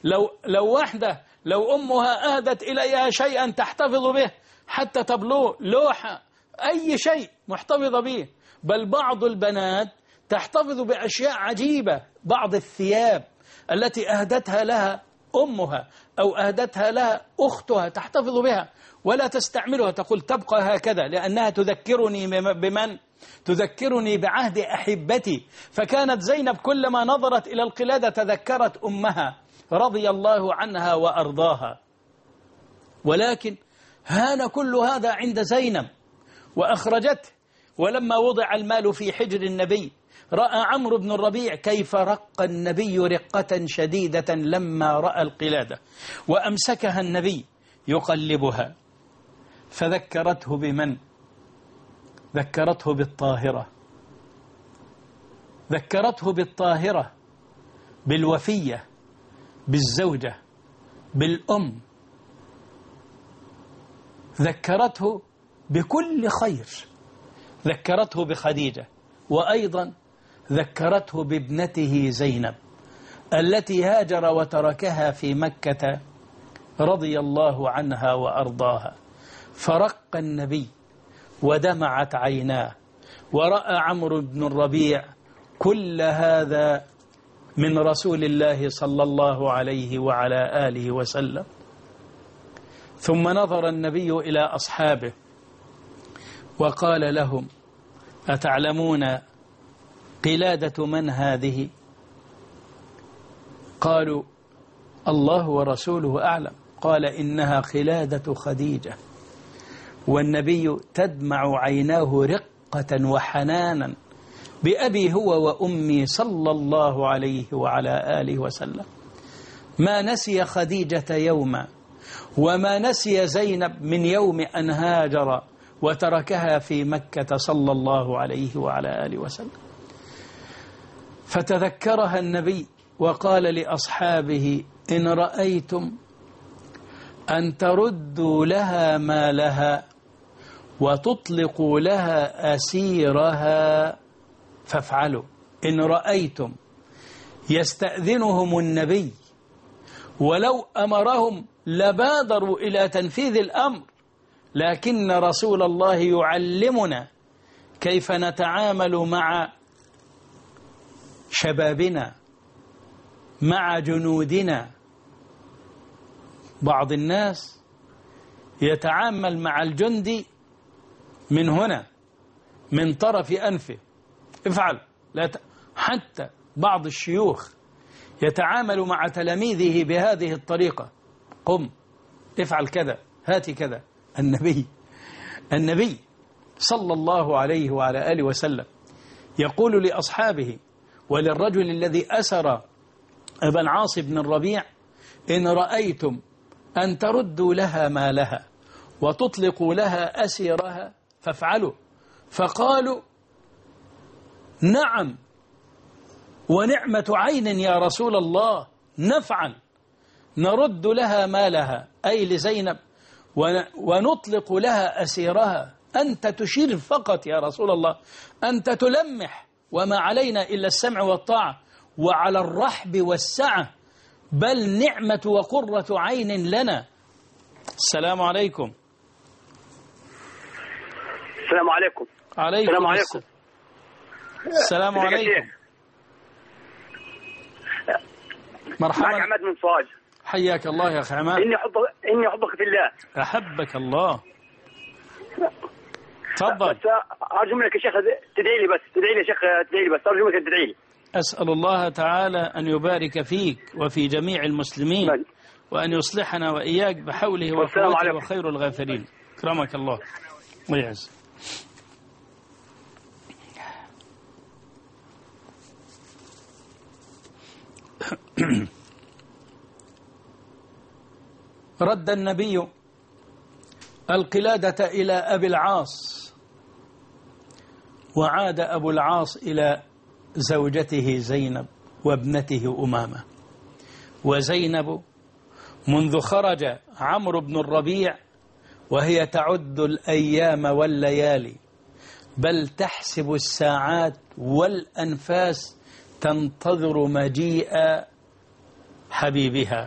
[SPEAKER 2] لو أمها أهدت إليها شيئا تحتفظ به، حتى تابلو، لوحة، أي شيء محتفظة به. بل بعض البنات تحتفظ بأشياء عجيبة، بعض الثياب التي أهدتها لها أمها أو أهدتها لها أختها تحتفظ بها ولا تستعملها، تقول تبقى هكذا لأنها تذكرني بمن؟ تذكرني بعهد أحبتي. فكانت زينب كلما نظرت إلى القلادة تذكرت أمها رضي الله عنها وأرضاها. ولكن هان كل هذا عند زينب وأخرجته ولما وضع المال في حجر النبي رأى عمرو بن الربيع كيف رق النبي رقة شديدة لما رأى القلادة، وأمسكها النبي يقلبها، فذكرته بمن؟ ذكرته بالطاهرة، ذكرته بالطاهرة، بالوفية، بالزوجة، بالأم، ذكرته بكل خير، ذكرته بخديجة، وأيضا ذكرته بابنته زينب التي هاجر وتركها في مكة رضي الله عنها وأرضاها. فرق النبي ودمعت عيناه، ورأى عمرو بن الربيع كل هذا من رسول الله صلى الله عليه وعلى آله وسلم. ثم نظر النبي إلى أصحابه وقال لهم: أتعلمون قلادة من هذه؟ قالوا: الله ورسوله أعلم. قال: إنها قلادة خديجة. والنبي تدمع عيناه رقة وحنانا بأبي هو وأمي صلى الله عليه وعلى آله وسلم. ما نسي خديجة يوما، وما نسي زينب من يوم أن هاجر وتركها في مكة صلى الله عليه وعلى آله وسلم. فتذكرها النبي وقال لأصحابه: إن رأيتم أن تردوا لها مالها وتطلقوا لها أسيرها فافعلوا. إن رأيتم. يستأذنهم النبي، ولو أمرهم لبادروا إلى تنفيذ الأمر، لكن رسول الله يعلمنا كيف نتعامل مع شبابنا، مع جنودنا. بعض الناس يتعامل مع الجندي من هنا، من طرف أنفه، افعل لا حتى بعض الشيوخ يتعامل مع تلاميذه بهذه الطريقة: قم افعل كذا، هات كذا. النبي صلى الله عليه وعلى آله وسلم يقول لأصحابه وللرجل الذي أسر أبا العاص بن الربيع: إن رأيتم أن تردوا لها مالها وتطلقوا لها أسيرها فافعلوا. فقالوا: نعم ونعمة عين يا رسول الله، نفعل، نرد لها مالها أي لزينب، ونطلق لها أسيرها. أنت تشير فقط يا رسول الله، أنت تلمح، وما علينا إلا السمع والطاعة، وعلى الرحب والسعة، بل نعمة وقرة عين لنا. السلام عليكم.
[SPEAKER 3] السلام عليكم.
[SPEAKER 2] عليكم السلام عليكم. السلام عليكم. مرحبا.
[SPEAKER 3] معك عماد من سوهاج.
[SPEAKER 2] حياك الله يا أخي عماد.
[SPEAKER 3] إني أحبك في الله.
[SPEAKER 2] أحبك الله. تفضل.
[SPEAKER 3] بس أرجو منك يا شيخ تدعي لي، بس تدعي لي يا شيخ، تدعي لي بس، أرجو منك تدعي لي.
[SPEAKER 2] أسأل الله تعالى أن يبارك فيك وفي جميع المسلمين، وأن يصلحنا وإياك بحوله وقوته وخير الغافرين. أكرمك الله ويعز. رد النبي القلادة إلى أبي العاص، وعاد أبو العاص إلى زوجته زينب وابنته أمامة. وزينب منذ خرج عمرو بن الربيع وهي تعد الأيام والليالي، بل تحسب الساعات والأنفاس، تنتظر مجيء حبيبها،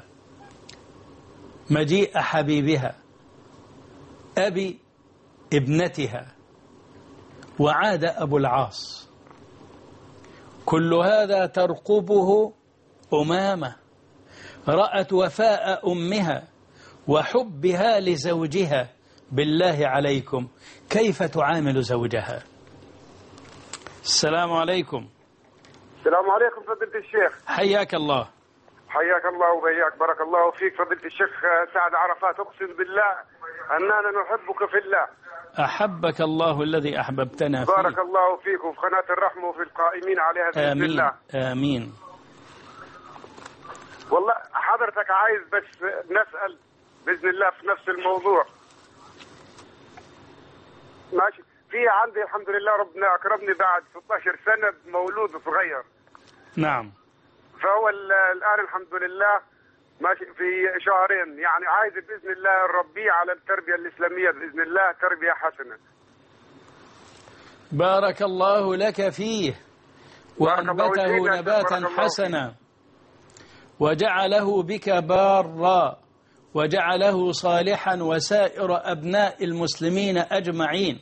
[SPEAKER 2] مجيء حبيبها أبي ابنتها. وعاد أبو العاص، كل هذا ترقبه أمامة، رأت وفاء أمها وحبها لزوجها. بالله عليكم كيف تعامل زوجها؟ السلام عليكم.
[SPEAKER 4] السلام عليكم فضيلة الشيخ.
[SPEAKER 2] حياك الله.
[SPEAKER 4] حياك الله وبياك، بارك الله فيك فضيلة الشيخ سعد عرفات. أقسم بالله أننا نحبك في الله.
[SPEAKER 2] أحبك الله الذي أحببتنا فيه.
[SPEAKER 4] بارك الله فيك وفي قناة الرحمة وفي القائمين عليها بإذن الله.
[SPEAKER 2] آمين.
[SPEAKER 4] والله حضرتك عايز بس نسأل بإذن الله في نفس الموضوع. ماشي. في عندي الحمد لله ربنا أكرمني بعد 16 سنة بمولود صغير.
[SPEAKER 2] نعم.
[SPEAKER 4] فهو الآن الحمد لله ماشي في شهرين، يعني عايز بإذن الله نربيه على التربية الإسلامية بإذن الله، تربية حسنة.
[SPEAKER 2] بارك الله لك فيه وأنبته نباتا حسنا وجعله بك بارا وجعله صالحا وسائر أبناء المسلمين أجمعين.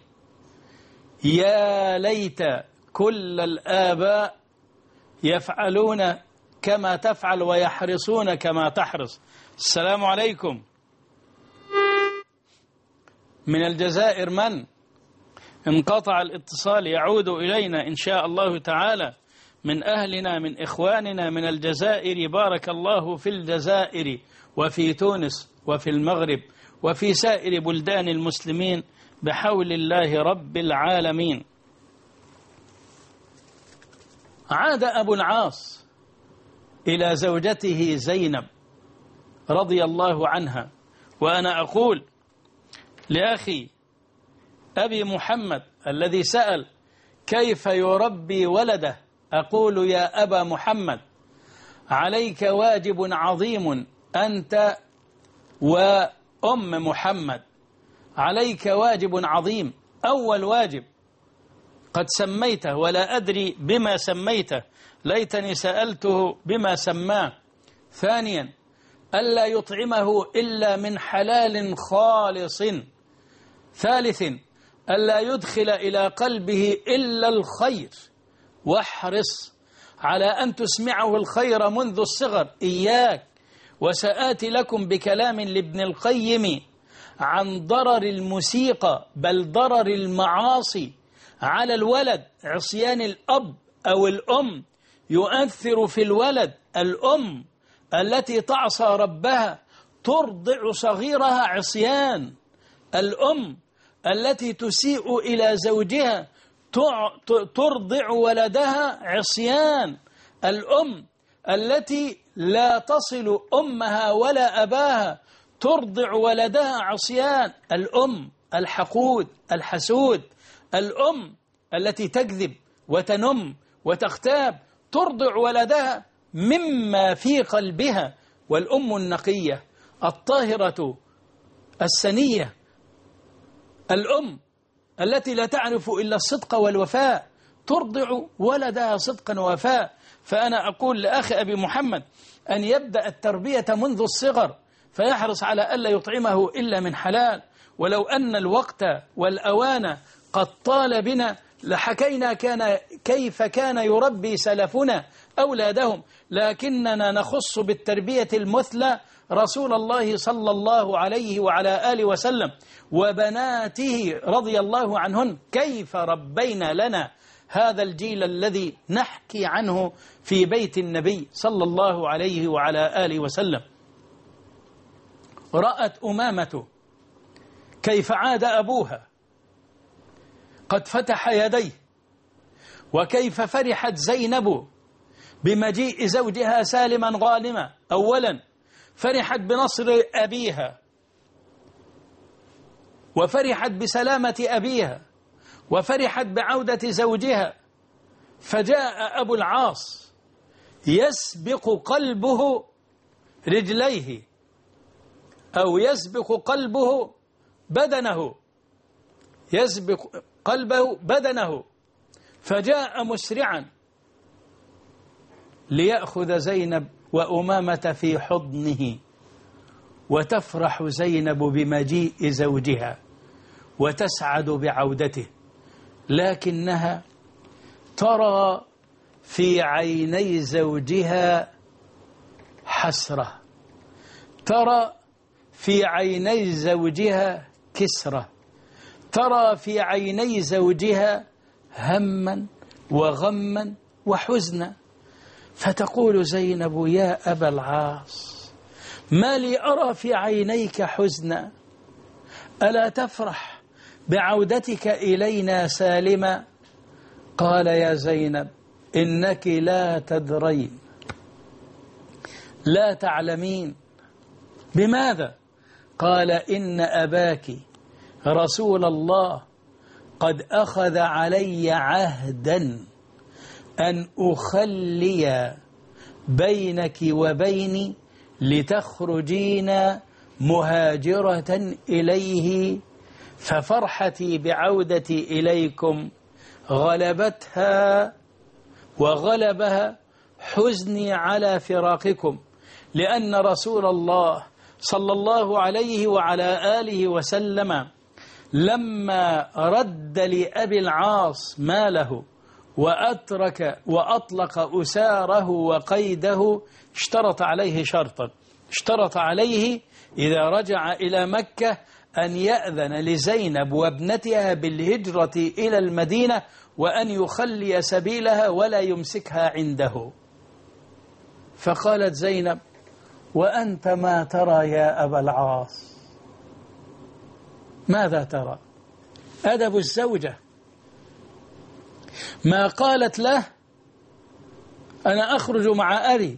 [SPEAKER 2] يا ليت كل الآباء يفعلون كما تفعل ويحرصون كما تحرص. السلام عليكم. من الجزائر من؟ انقطع الاتصال، يعود إلينا إن شاء الله تعالى من أهلنا من إخواننا من الجزائر. بارك الله في الجزائر وفي تونس وفي المغرب وفي سائر بلدان المسلمين بحول الله رب العالمين. عاد أبو العاص إلى زوجته زينب رضي الله عنها، وأنا أقول لأخي أبي محمد الذي سأل كيف يربي ولده، أقول يا أبا محمد عليك واجب عظيم أنت وأم محمد، عليك واجب عظيم. أول واجب قد سميته ولا أدري بما سميته، ليتني سألته بما سماه. ثانيا ألا يطعمه إلا من حلال خالص. ثالثا ألا يدخل إلى قلبه إلا الخير، واحرص على أن تسمعه الخير منذ الصغر. إياك وسآتي لكم بكلام لابن القيم عن ضرر الموسيقى بل ضرر المعاصي على الولد. عصيان الأب أو الأم يؤثر في الولد. الأم التي تعصى ربها ترضع صغيرها عصيان. الأم التي تسيء إلى زوجها ترضع ولدها عصيان. الأم التي لا تصل أمها ولا أباها ترضع ولدها عصيان. الأم الحقود الحسود، الأم التي تكذب وتنم وتغتاب ترضع ولدها مما في قلبها. والأم النقية الطاهرة السنية، الأم التي لا تعرف إلا الصدق والوفاء ترضع ولدها صدقا ووفاء. فأنا أقول لأخي أبي محمد أن يبدأ التربية منذ الصغر، فيحرص على ألا يطعمه إلا من حلال. ولو أن الوقت والأوان قد طال بنا لحكينا كيف كان يربي سلفنا أولادهم، لكننا نخص بالتربية المثلى رسول الله صلى الله عليه وعلى آله وسلم وبناته رضي الله عنهن، كيف ربينا لنا هذا الجيل الذي نحكي عنه في بيت النبي صلى الله عليه وعلى آله وسلم. رأت أمامة كيف عاد أبوها قد فتح يديه، وكيف فرحت زينب بمجيء زوجها سالما غانما. أولا فرحت بنصر أبيها، وفرحت بسلامة أبيها، وفرحت بعودة زوجها. فجاء أبو العاص يسبق قلبه رجليه، أو يسبق قلبه بدنه، يسبق قلبه بدنه. فجاء مسرعا ليأخذ زينب وأمامة في حضنه، وتفرح زينب بمجيء زوجها وتسعد بعودته، لكنها ترى في عيني زوجها حسرة، ترى في عيني زوجها كسرة، ترى في عيني زوجها هما وغما وحزنا. فتقول زينب: يا أبا العاص، ما لي أرى في عينيك حزنا، ألا تفرح بعودتك إلينا سالما؟ قال: يا زينب، إنك لا تدرين، لا تعلمين. بماذا؟ قال: إن أباك رسول الله قد أخذ علي عهدا أن أخلي بينك وبيني لتخرجين مهاجرة إليه، ففرحتي بعودتي إليكم غلبتها وغلبها حزني على فراقكم، لأن رسول الله صلى الله عليه وعلى آله وسلم لما رد لأبي العاص ماله وأطلق أساره وقيده اشترط عليه شرطا، اشترط عليه إذا رجع إلى مكة أن يأذن لزينب وابنتها بالهجرة إلى المدينة وأن يخلي سبيلها ولا يمسكها عنده. فقالت زينب: وأنت ما ترى يا أبا العاص؟ ماذا ترى؟ أدب الزوجة. ما قالت له: أنا أخرج مع أبي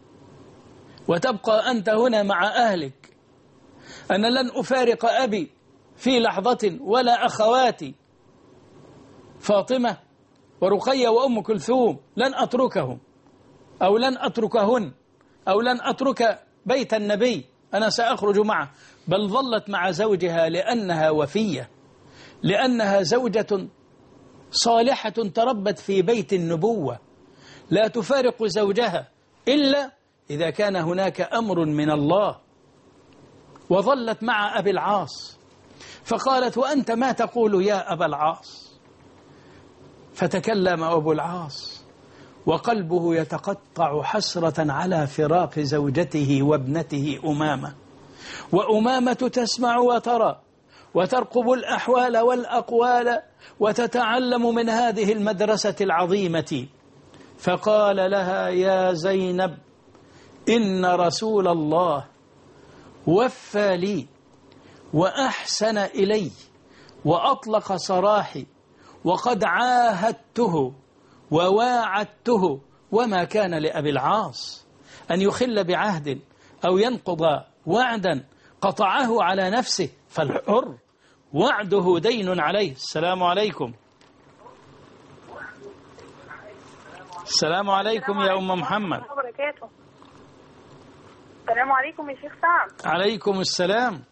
[SPEAKER 2] وتبقى أنت هنا مع أهلك، أنا لن أفارق أبي في لحظة ولا أخواتي فاطمة ورقية وأم كلثوم، لن أتركهم أو لن أتركهن أو لن أترك بيت النبي، أنا سأخرج معه. بل ظلت مع زوجها لأنها وفية، لأنها زوجة صالحة تربت في بيت النبوة، لا تفارق زوجها إلا إذا كان هناك أمر من الله. وظلت مع أبي العاص، فقالت: وأنت ما تقول يا أبا العاص؟ فتكلم أبو العاص وقلبه يتقطع حسرة على فراق زوجته وابنته أمامة، وأمامة تسمع وترى وترقب الأحوال والأقوال وتتعلم من هذه المدرسة العظيمة. فقال لها: يا زينب، إن رسول الله وفى لي وأحسن إلي وأطلق سراحي، وقد عاهدته وواعدته، وما كان لأبي العاص أن يخل بعهد أو ينقض وعدا قطعه على نفسه، فالحر وعده دين عليه. السلام عليكم. السلام عليكم يا أم محمد.
[SPEAKER 5] السلام عليكم يا شيخ سعد.
[SPEAKER 2] عليكم السلام.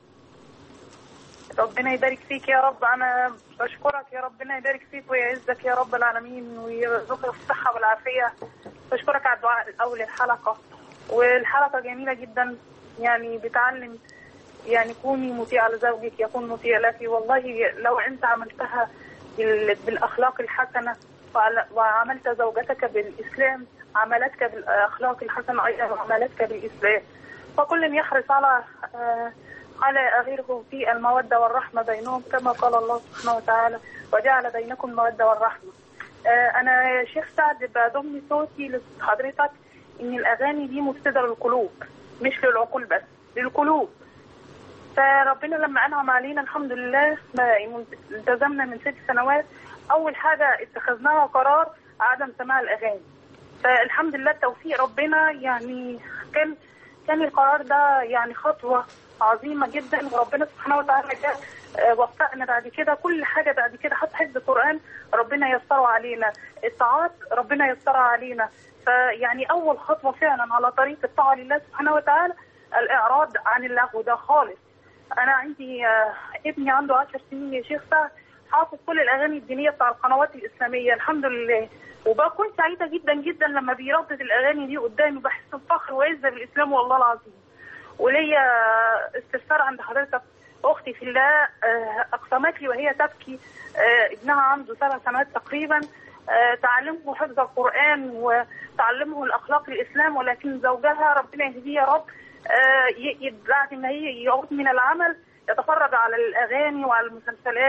[SPEAKER 5] ربنا يبارك فيك يا رب. أنا بشكرك يا ربنا يبارك فيك ويعزك يا رب العالمين ويرزقك الصحة والعافية. بشكرك على الدعاء الأول الحلقة، والحلقة جميلة جدا، يعني بتعلم يعني كوني مطيعة لزوجك يكون مطيع لك. والله لو أنت عملتها بالأخلاق الحسنة وعملت زوجتك بالإسلام عملتك بالأخلاق الحسنة أيضا وعملتك بالإسلام. فكل يحرص على غيره في المودة والرحمة بينهم، كما قال الله سبحانه وتعالى: وجعل بينكم المودة والرحمة. أنا يا شيخ سعد بضم صوتي لحضرتك إن الأغاني دي مفسدة للقلوب، مش للعقول بس، للقلوب. فربنا لما أنعم علينا الحمد لله التزمنا من 6 سنوات، أول حاجة اتخذناها قرار عدم سماع الأغاني. فالحمد لله توفيق ربنا، يعني كان القرار ده يعني خطوة عظيمة جدا، وربنا سبحانه وتعالى وفقنا بعد كده. كل حاجة بعد كده حتى حفظ القرآن ربنا يسره علينا، الطاعات ربنا يسرها علينا. فيعني أول خطوة فعلا على طريق الطاعة لله سبحانه وتعالى الإعراض عن اللغو ده خالص. أنا عندي ابني عنده 10 سنين يا شيخ سعد، حافظ كل الأغاني الدينية بتاع القنوات الإسلامية الحمد لله، وبكون سعيدة جدا جدا لما بيردد الأغاني دي قدامي، بحس بفخر وعزة بالإسلام والله العظيم. وليا استفسار عند حضرتك، أختي في الله أقسمت لي وهي تبكي، ابنها عنده 7 سنوات تقريبا، تعلمه حفظ القرآن وتعلمه الأخلاق الإسلام، ولكن زوجها ربنا يهديه يا رب بعد ما يعود من العمل يتفرج على الأغاني وعلى المسلسلات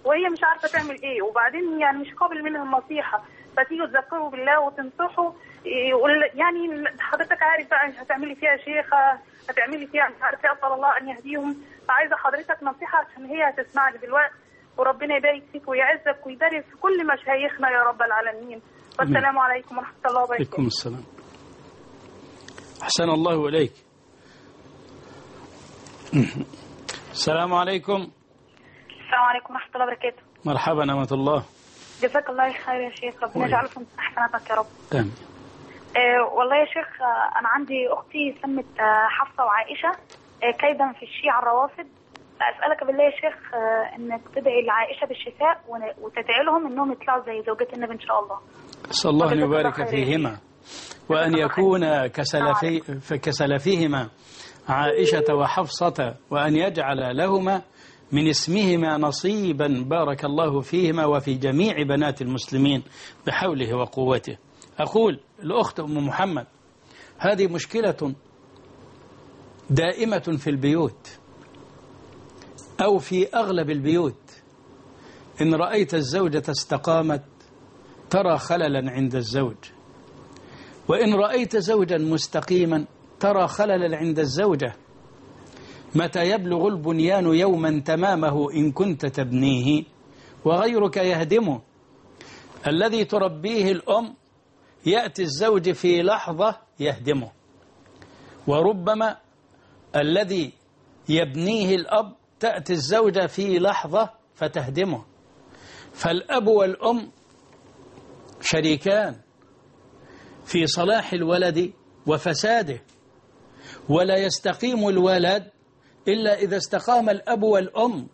[SPEAKER 5] وهي مش عارفه تعمل ايه، وبعدين يعني مش قابل منها النصيحه، فتيجي تذكره بالله وتنصحه، يقول يعني حضرتك عارف بقى هتعملي فيها شيخه، هتعملي فيها مش عارفه، اسال الله ان يهديهم. فعايزه حضرتك نصيحه عشان هي هتسمعك دلوقتي، وربنا يبارك فيك ويعزك ويبارك في كل مشايخنا يا رب العالمين. والسلام عليكم ورحمه الله وبركاته.
[SPEAKER 2] عليكم السلام. أحسن الله إليك. السلام عليكم.
[SPEAKER 5] السلام عليكم ورحمه الله وبركاته.
[SPEAKER 2] مرحبا أمة الله.
[SPEAKER 5] جزاك الله خير يا شيخ، ربنا يجعله في حسناتك يا رب.
[SPEAKER 2] آمين.
[SPEAKER 5] والله يا شيخ، أنا عندي أختي سمت حفصة وعائشة كيدا في الشيعة الروافض. أسألك بالله يا شيخ إنك تدعي لعائشة بالشفاء وتدعي لهم إنهم يطلعوا زي زوجة النبي إن شاء الله.
[SPEAKER 2] أسأل الله أن يبارك فيهما وأن يكون كسلفيهما عائشة وحفصة، وأن يجعل لهما من اسمهما نصيبا بارك الله فيهما وفي جميع بنات المسلمين بحوله وقوته. أقول الأخت أم محمد، هذه مشكلة دائمة في البيوت أو في أغلب البيوت. إن رأيت الزوجة استقامت ترى خللا عند الزوج، وإن رأيت زوجا مستقيما ترى خللا عند الزوجة. متى يبلغ البنيان يوما تمامه إن كنت تبنيه وغيرك يهدمه. الذي تربيه الأم يأتي الزوج في لحظة يهدمه، وربما الذي يبنيه الأب تأتي الزوجة في لحظة فتهدمه. فالأب والأم شريكان في صلاح الولد وفساده، ولا يستقيم الولد إلا إذا استقام الأب والأم.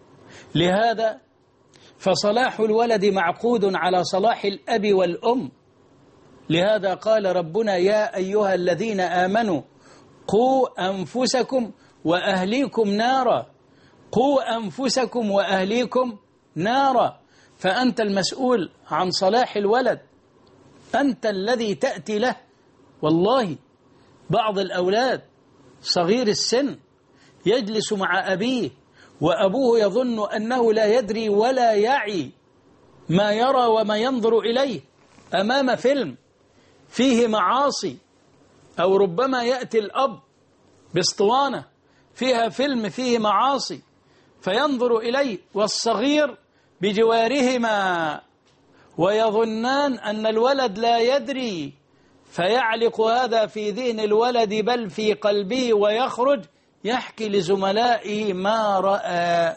[SPEAKER 2] لهذا فصلاح الولد معقود على صلاح الأب والأم. لهذا قال ربنا: يا أيها الذين آمنوا قوا أنفسكم وأهليكم نارا. قوا أنفسكم وأهليكم نارا. فأنت المسؤول عن صلاح الولد، أنت الذي تأتي له. والله بعض الأولاد صغير السن يجلس مع أبيه وأبوه يظن أنه لا يدري ولا يعي ما يرى وما ينظر إليه أمام فيلم فيه معاصي، أو ربما يأتي الأب باسطوانة فيها فيلم فيه معاصي فينظر إليه والصغير بجوارهما، ويظنان أن الولد لا يدري، فيعلق هذا في ذهن الولد بل في قلبه، ويخرج يحكي لزملائه ما رأى.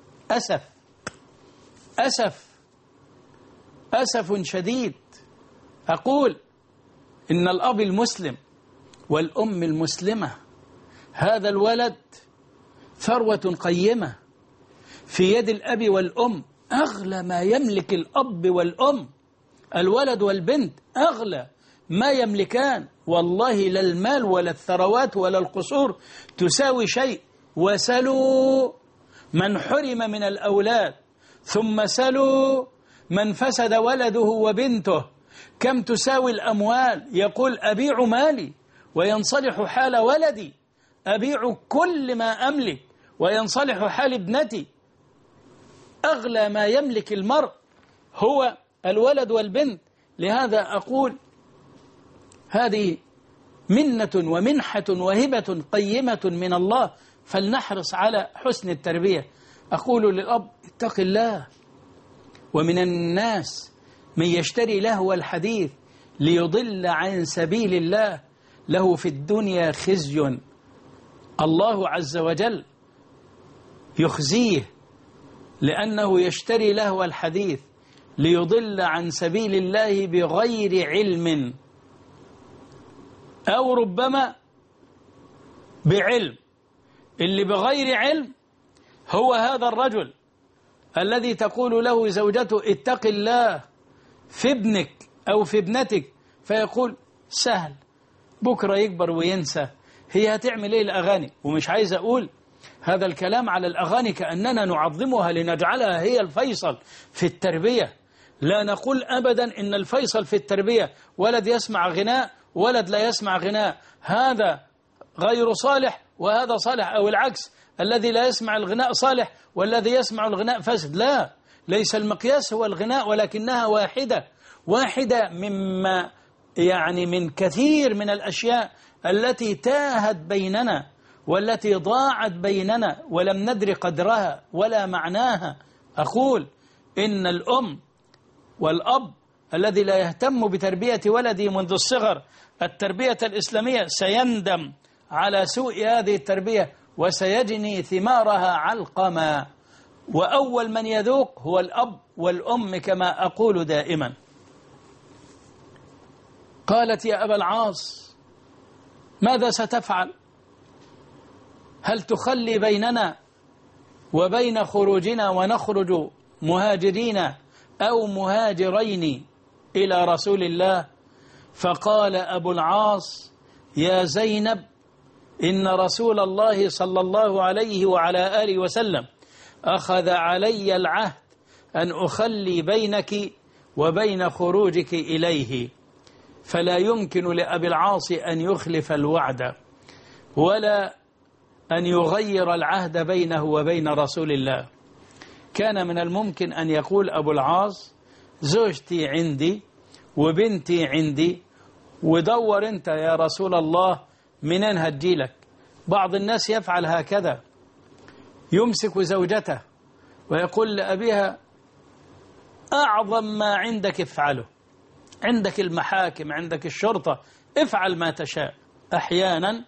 [SPEAKER 2] أسف شديد. أقول إن الأب المسلم والأم المسلمة، هذا الولد ثروة قيمة في يد الأب والأم. أغلى ما يملك الأب والأم الولد والبنت، أغلى ما يملكان. والله لا المال ولا الثروات ولا القصور تساوي شيء. وسلوا من حرم من الأولاد، ثم سلوا من فسد ولده وبنته كم تساوي الأموال. يقول: أبيع مالي وينصلح حال ولدي، أبيع كل ما أملك وينصلح حال ابنتي. أغلى ما يملك المرء هو الولد والبنت. لهذا أقول هذه منة ومنحة وهبة قيمة من الله، فلنحرص على حسن التربية. أقول للأب: اتق الله. ومن الناس من يشتري لهو الحديث ليضل عن سبيل الله، له في الدنيا خزي، الله عز وجل يخزيه لأنه يشتري لهو الحديث ليضل عن سبيل الله بغير علم، أو ربما بعلم. اللي بغير علم هو هذا الرجل الذي تقول له زوجته: اتق الله في ابنك أو في ابنتك، فيقول: سهل، بكرة يكبر وينسى، هي هتعمل ايه الأغاني؟ ومش عايز أقول هذا الكلام على الأغاني كأننا نعظمها لنجعلها هي الفيصل في التربية. لا نقول أبدا إن الفيصل في التربية ولد يسمع غناء ولد لا يسمع غناء، هذا غير صالح وهذا صالح، أو العكس، الذي لا يسمع الغناء صالح والذي يسمع الغناء فاسد. لا، ليس المقياس هو الغناء، ولكنها واحدة مما يعني من كثير من الأشياء التي تاهت بيننا والتي ضاعت بيننا ولم ندر قدرها ولا معناها. أقول إن الأم والأب الذي لا يهتم بتربية ولده منذ الصغر التربية الإسلامية سيندم على سوء هذه التربية وسيجني ثمارها علقما، وأول من يذوق هو الأب والأم كما أقول دائما. قالت: يا أبا العاص ماذا ستفعل؟ هل تخلي بيننا وبين خروجنا ونخرج مهاجرين أو مهاجرين إلى رسول الله؟ فقال أبو العاص: يا زينب، إن رسول الله صلى الله عليه وعلى آله وسلم أخذ علي العهد أن أخلي بينك وبين خروجك إليه، فلا يمكن لأبي العاص أن يخلف الوعد ولا أن يغير العهد بينه وبين رسول الله. كان من الممكن أن يقول أبو العاص: زوجتي عندي وبنتي عندي، ودور أنت يا رسول الله منين هتجيلك. بعض الناس يفعل هكذا، يمسك زوجته ويقول لأبيها: أعظم ما عندك افعله، عندك المحاكم، عندك الشرطة، افعل ما تشاء. أحيانا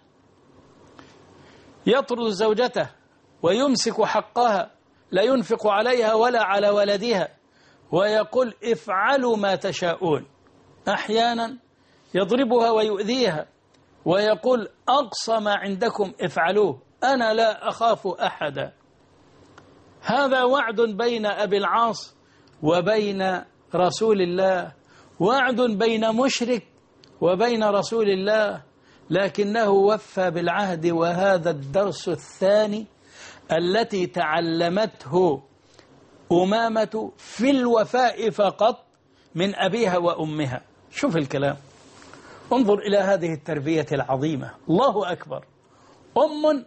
[SPEAKER 2] يطرد زوجته ويمسك حقها، لا ينفق عليها ولا على ولدها، ويقول: افعلوا ما تشاءون. أحيانا يضربها ويؤذيها ويقول: أقصى ما عندكم افعلوه، أنا لا أخاف أحدا. هذا وعد بين أبي العاص وبين رسول الله، وعد بين مشرك وبين رسول الله، لكنه وفى بالعهد. وهذا الدرس الثاني التي تعلمته أمامة في الوفاء فقط من أبيها وأمها. شوف الكلام، انظر إلى هذه التربية العظيمة. الله أكبر. أم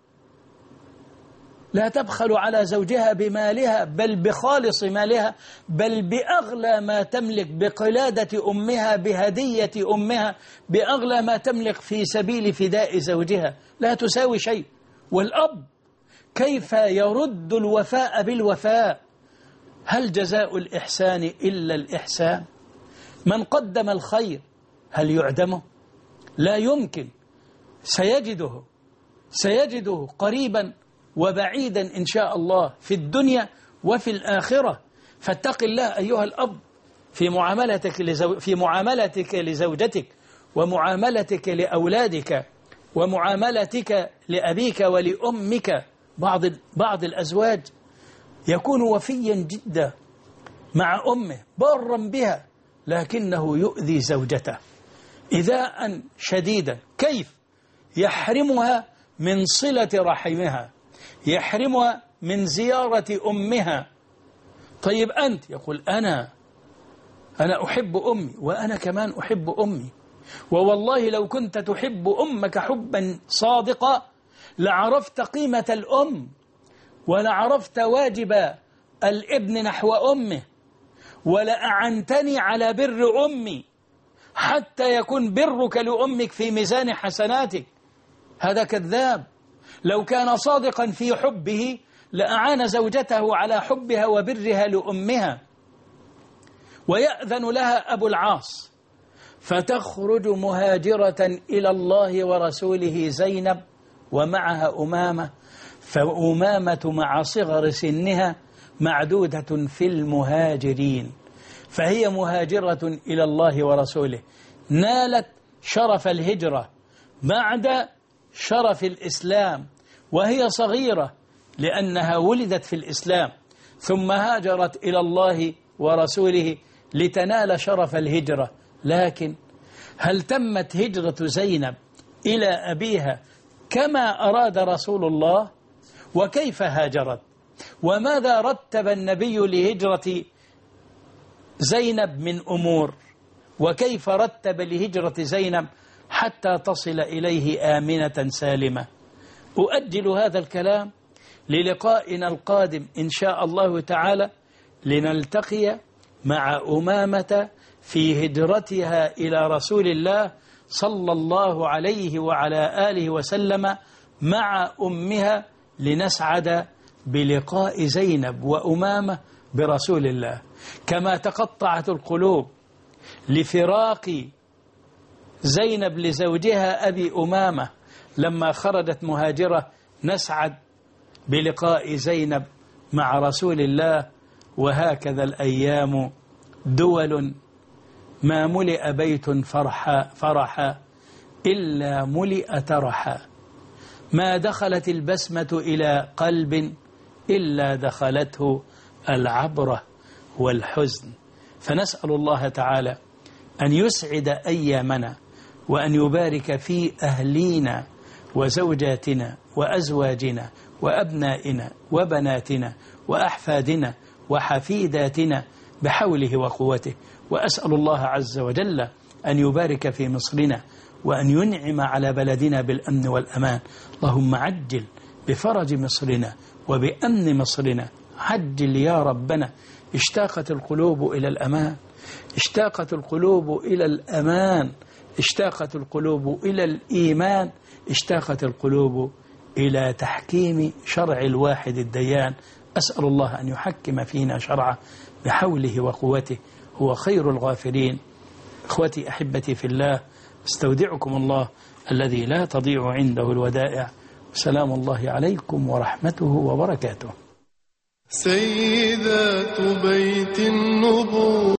[SPEAKER 2] لا تبخل على زوجها بمالها، بل بخالص مالها، بل بأغلى ما تملك، بقلادة أمها، بهدية أمها، بأغلى ما تملك في سبيل فداء زوجها، لا تساوي شيء. والأب كيف يرد الوفاء بالوفاء؟ هل جزاء الإحسان إلا الإحسان؟ من قدم الخير هل يعدمه؟ لا يمكن. سيجده قريبا وبعيدا إن شاء الله في الدنيا وفي الآخرة. فاتق الله أيها الأب في معاملتك لزوجتك، ومعاملتك لأولادك، ومعاملتك لأبيك ولأمك. بعض الأزواج يكون وفيا جدا مع أمه، بارا بها، لكنه يؤذي زوجته إيذاء شديدا. كيف؟ يحرمها من صلة رحمها، يحرمها من زيارة أمها. طيب أنت، يقول: أنا أحب أمي، وأنا كمان أحب أمي، ووالله لو كنت تحب أمك حبا صادقا لعرفت قيمة الأم، ولعرفت واجب الابن نحو أمه، ولأعنتني على بر أمي حتى يكون برك لأمك في ميزان حسناتك. هذا كذاب. لو كان صادقا في حبه لأعان زوجته على حبها وبرها لأمها. ويأذن لها أبو العاص فتخرج مهاجرة إلى الله ورسوله زينب، ومعها أمامة، فأمامة مع صغر سنها معدودة في المهاجرين، فهي مهاجرة إلى الله ورسوله، نالت شرف الهجرة بعد شرف الإسلام، وهي صغيرة لأنها ولدت في الإسلام، ثم هاجرت إلى الله ورسوله لتنال شرف الهجرة. لكن هل تمت هجرة زينب إلى أبيها كما أراد رسول الله؟ وكيف هاجرت؟ وماذا رتب النبي لهجرة زينب من أمور؟ وكيف رتب لهجرة زينب حتى تصل إليه آمنة سالمة؟ أؤجل هذا الكلام للقائنا القادم إن شاء الله تعالى، لنلتقي مع أمامة في هجرتها إلى رسول الله صلى الله عليه وعلى آله وسلم مع أمها، لنسعد بلقاء زينب وأمامة برسول الله. كما تقطعت القلوب لفراق زينب لزوجها أبي أمامة لما خرجت مهاجرة، نسعد بلقاء زينب مع رسول الله. وهكذا الأيام دول، ما ملئ بيت فرحا إلا ملئ ترحا، ما دخلت البسمة إلى قلب إلا دخلته العبرة والحزن. فنسأل الله تعالى أن يسعد أيامنا، وأن يبارك في أهلينا وزوجاتنا وأزواجنا وأبنائنا وبناتنا وأحفادنا وحفيداتنا بحوله وقوته. وأسأل الله عز وجل أن يبارك في مصرنا، وأن ينعم على بلدنا بالأمن والأمان. اللهم عجل بفرج مصرنا وبأمن مصرنا، عجل يا ربنا. اشتاقت القلوب إلى الأمان، اشتاقت القلوب إلى الأمان، اشتاقت القلوب إلى الإيمان، اشتاقت القلوب إلى تحكيم شرع الواحد الديان. أسأل الله أن يحكم فينا شرعه بحوله وقوته، هو خير الغافرين. إخوتي أحبتي في الله، استودعكم الله الذي لا تضيع عنده الودائع. سلام الله عليكم ورحمته وبركاته.
[SPEAKER 1] سيدات بيت النبوة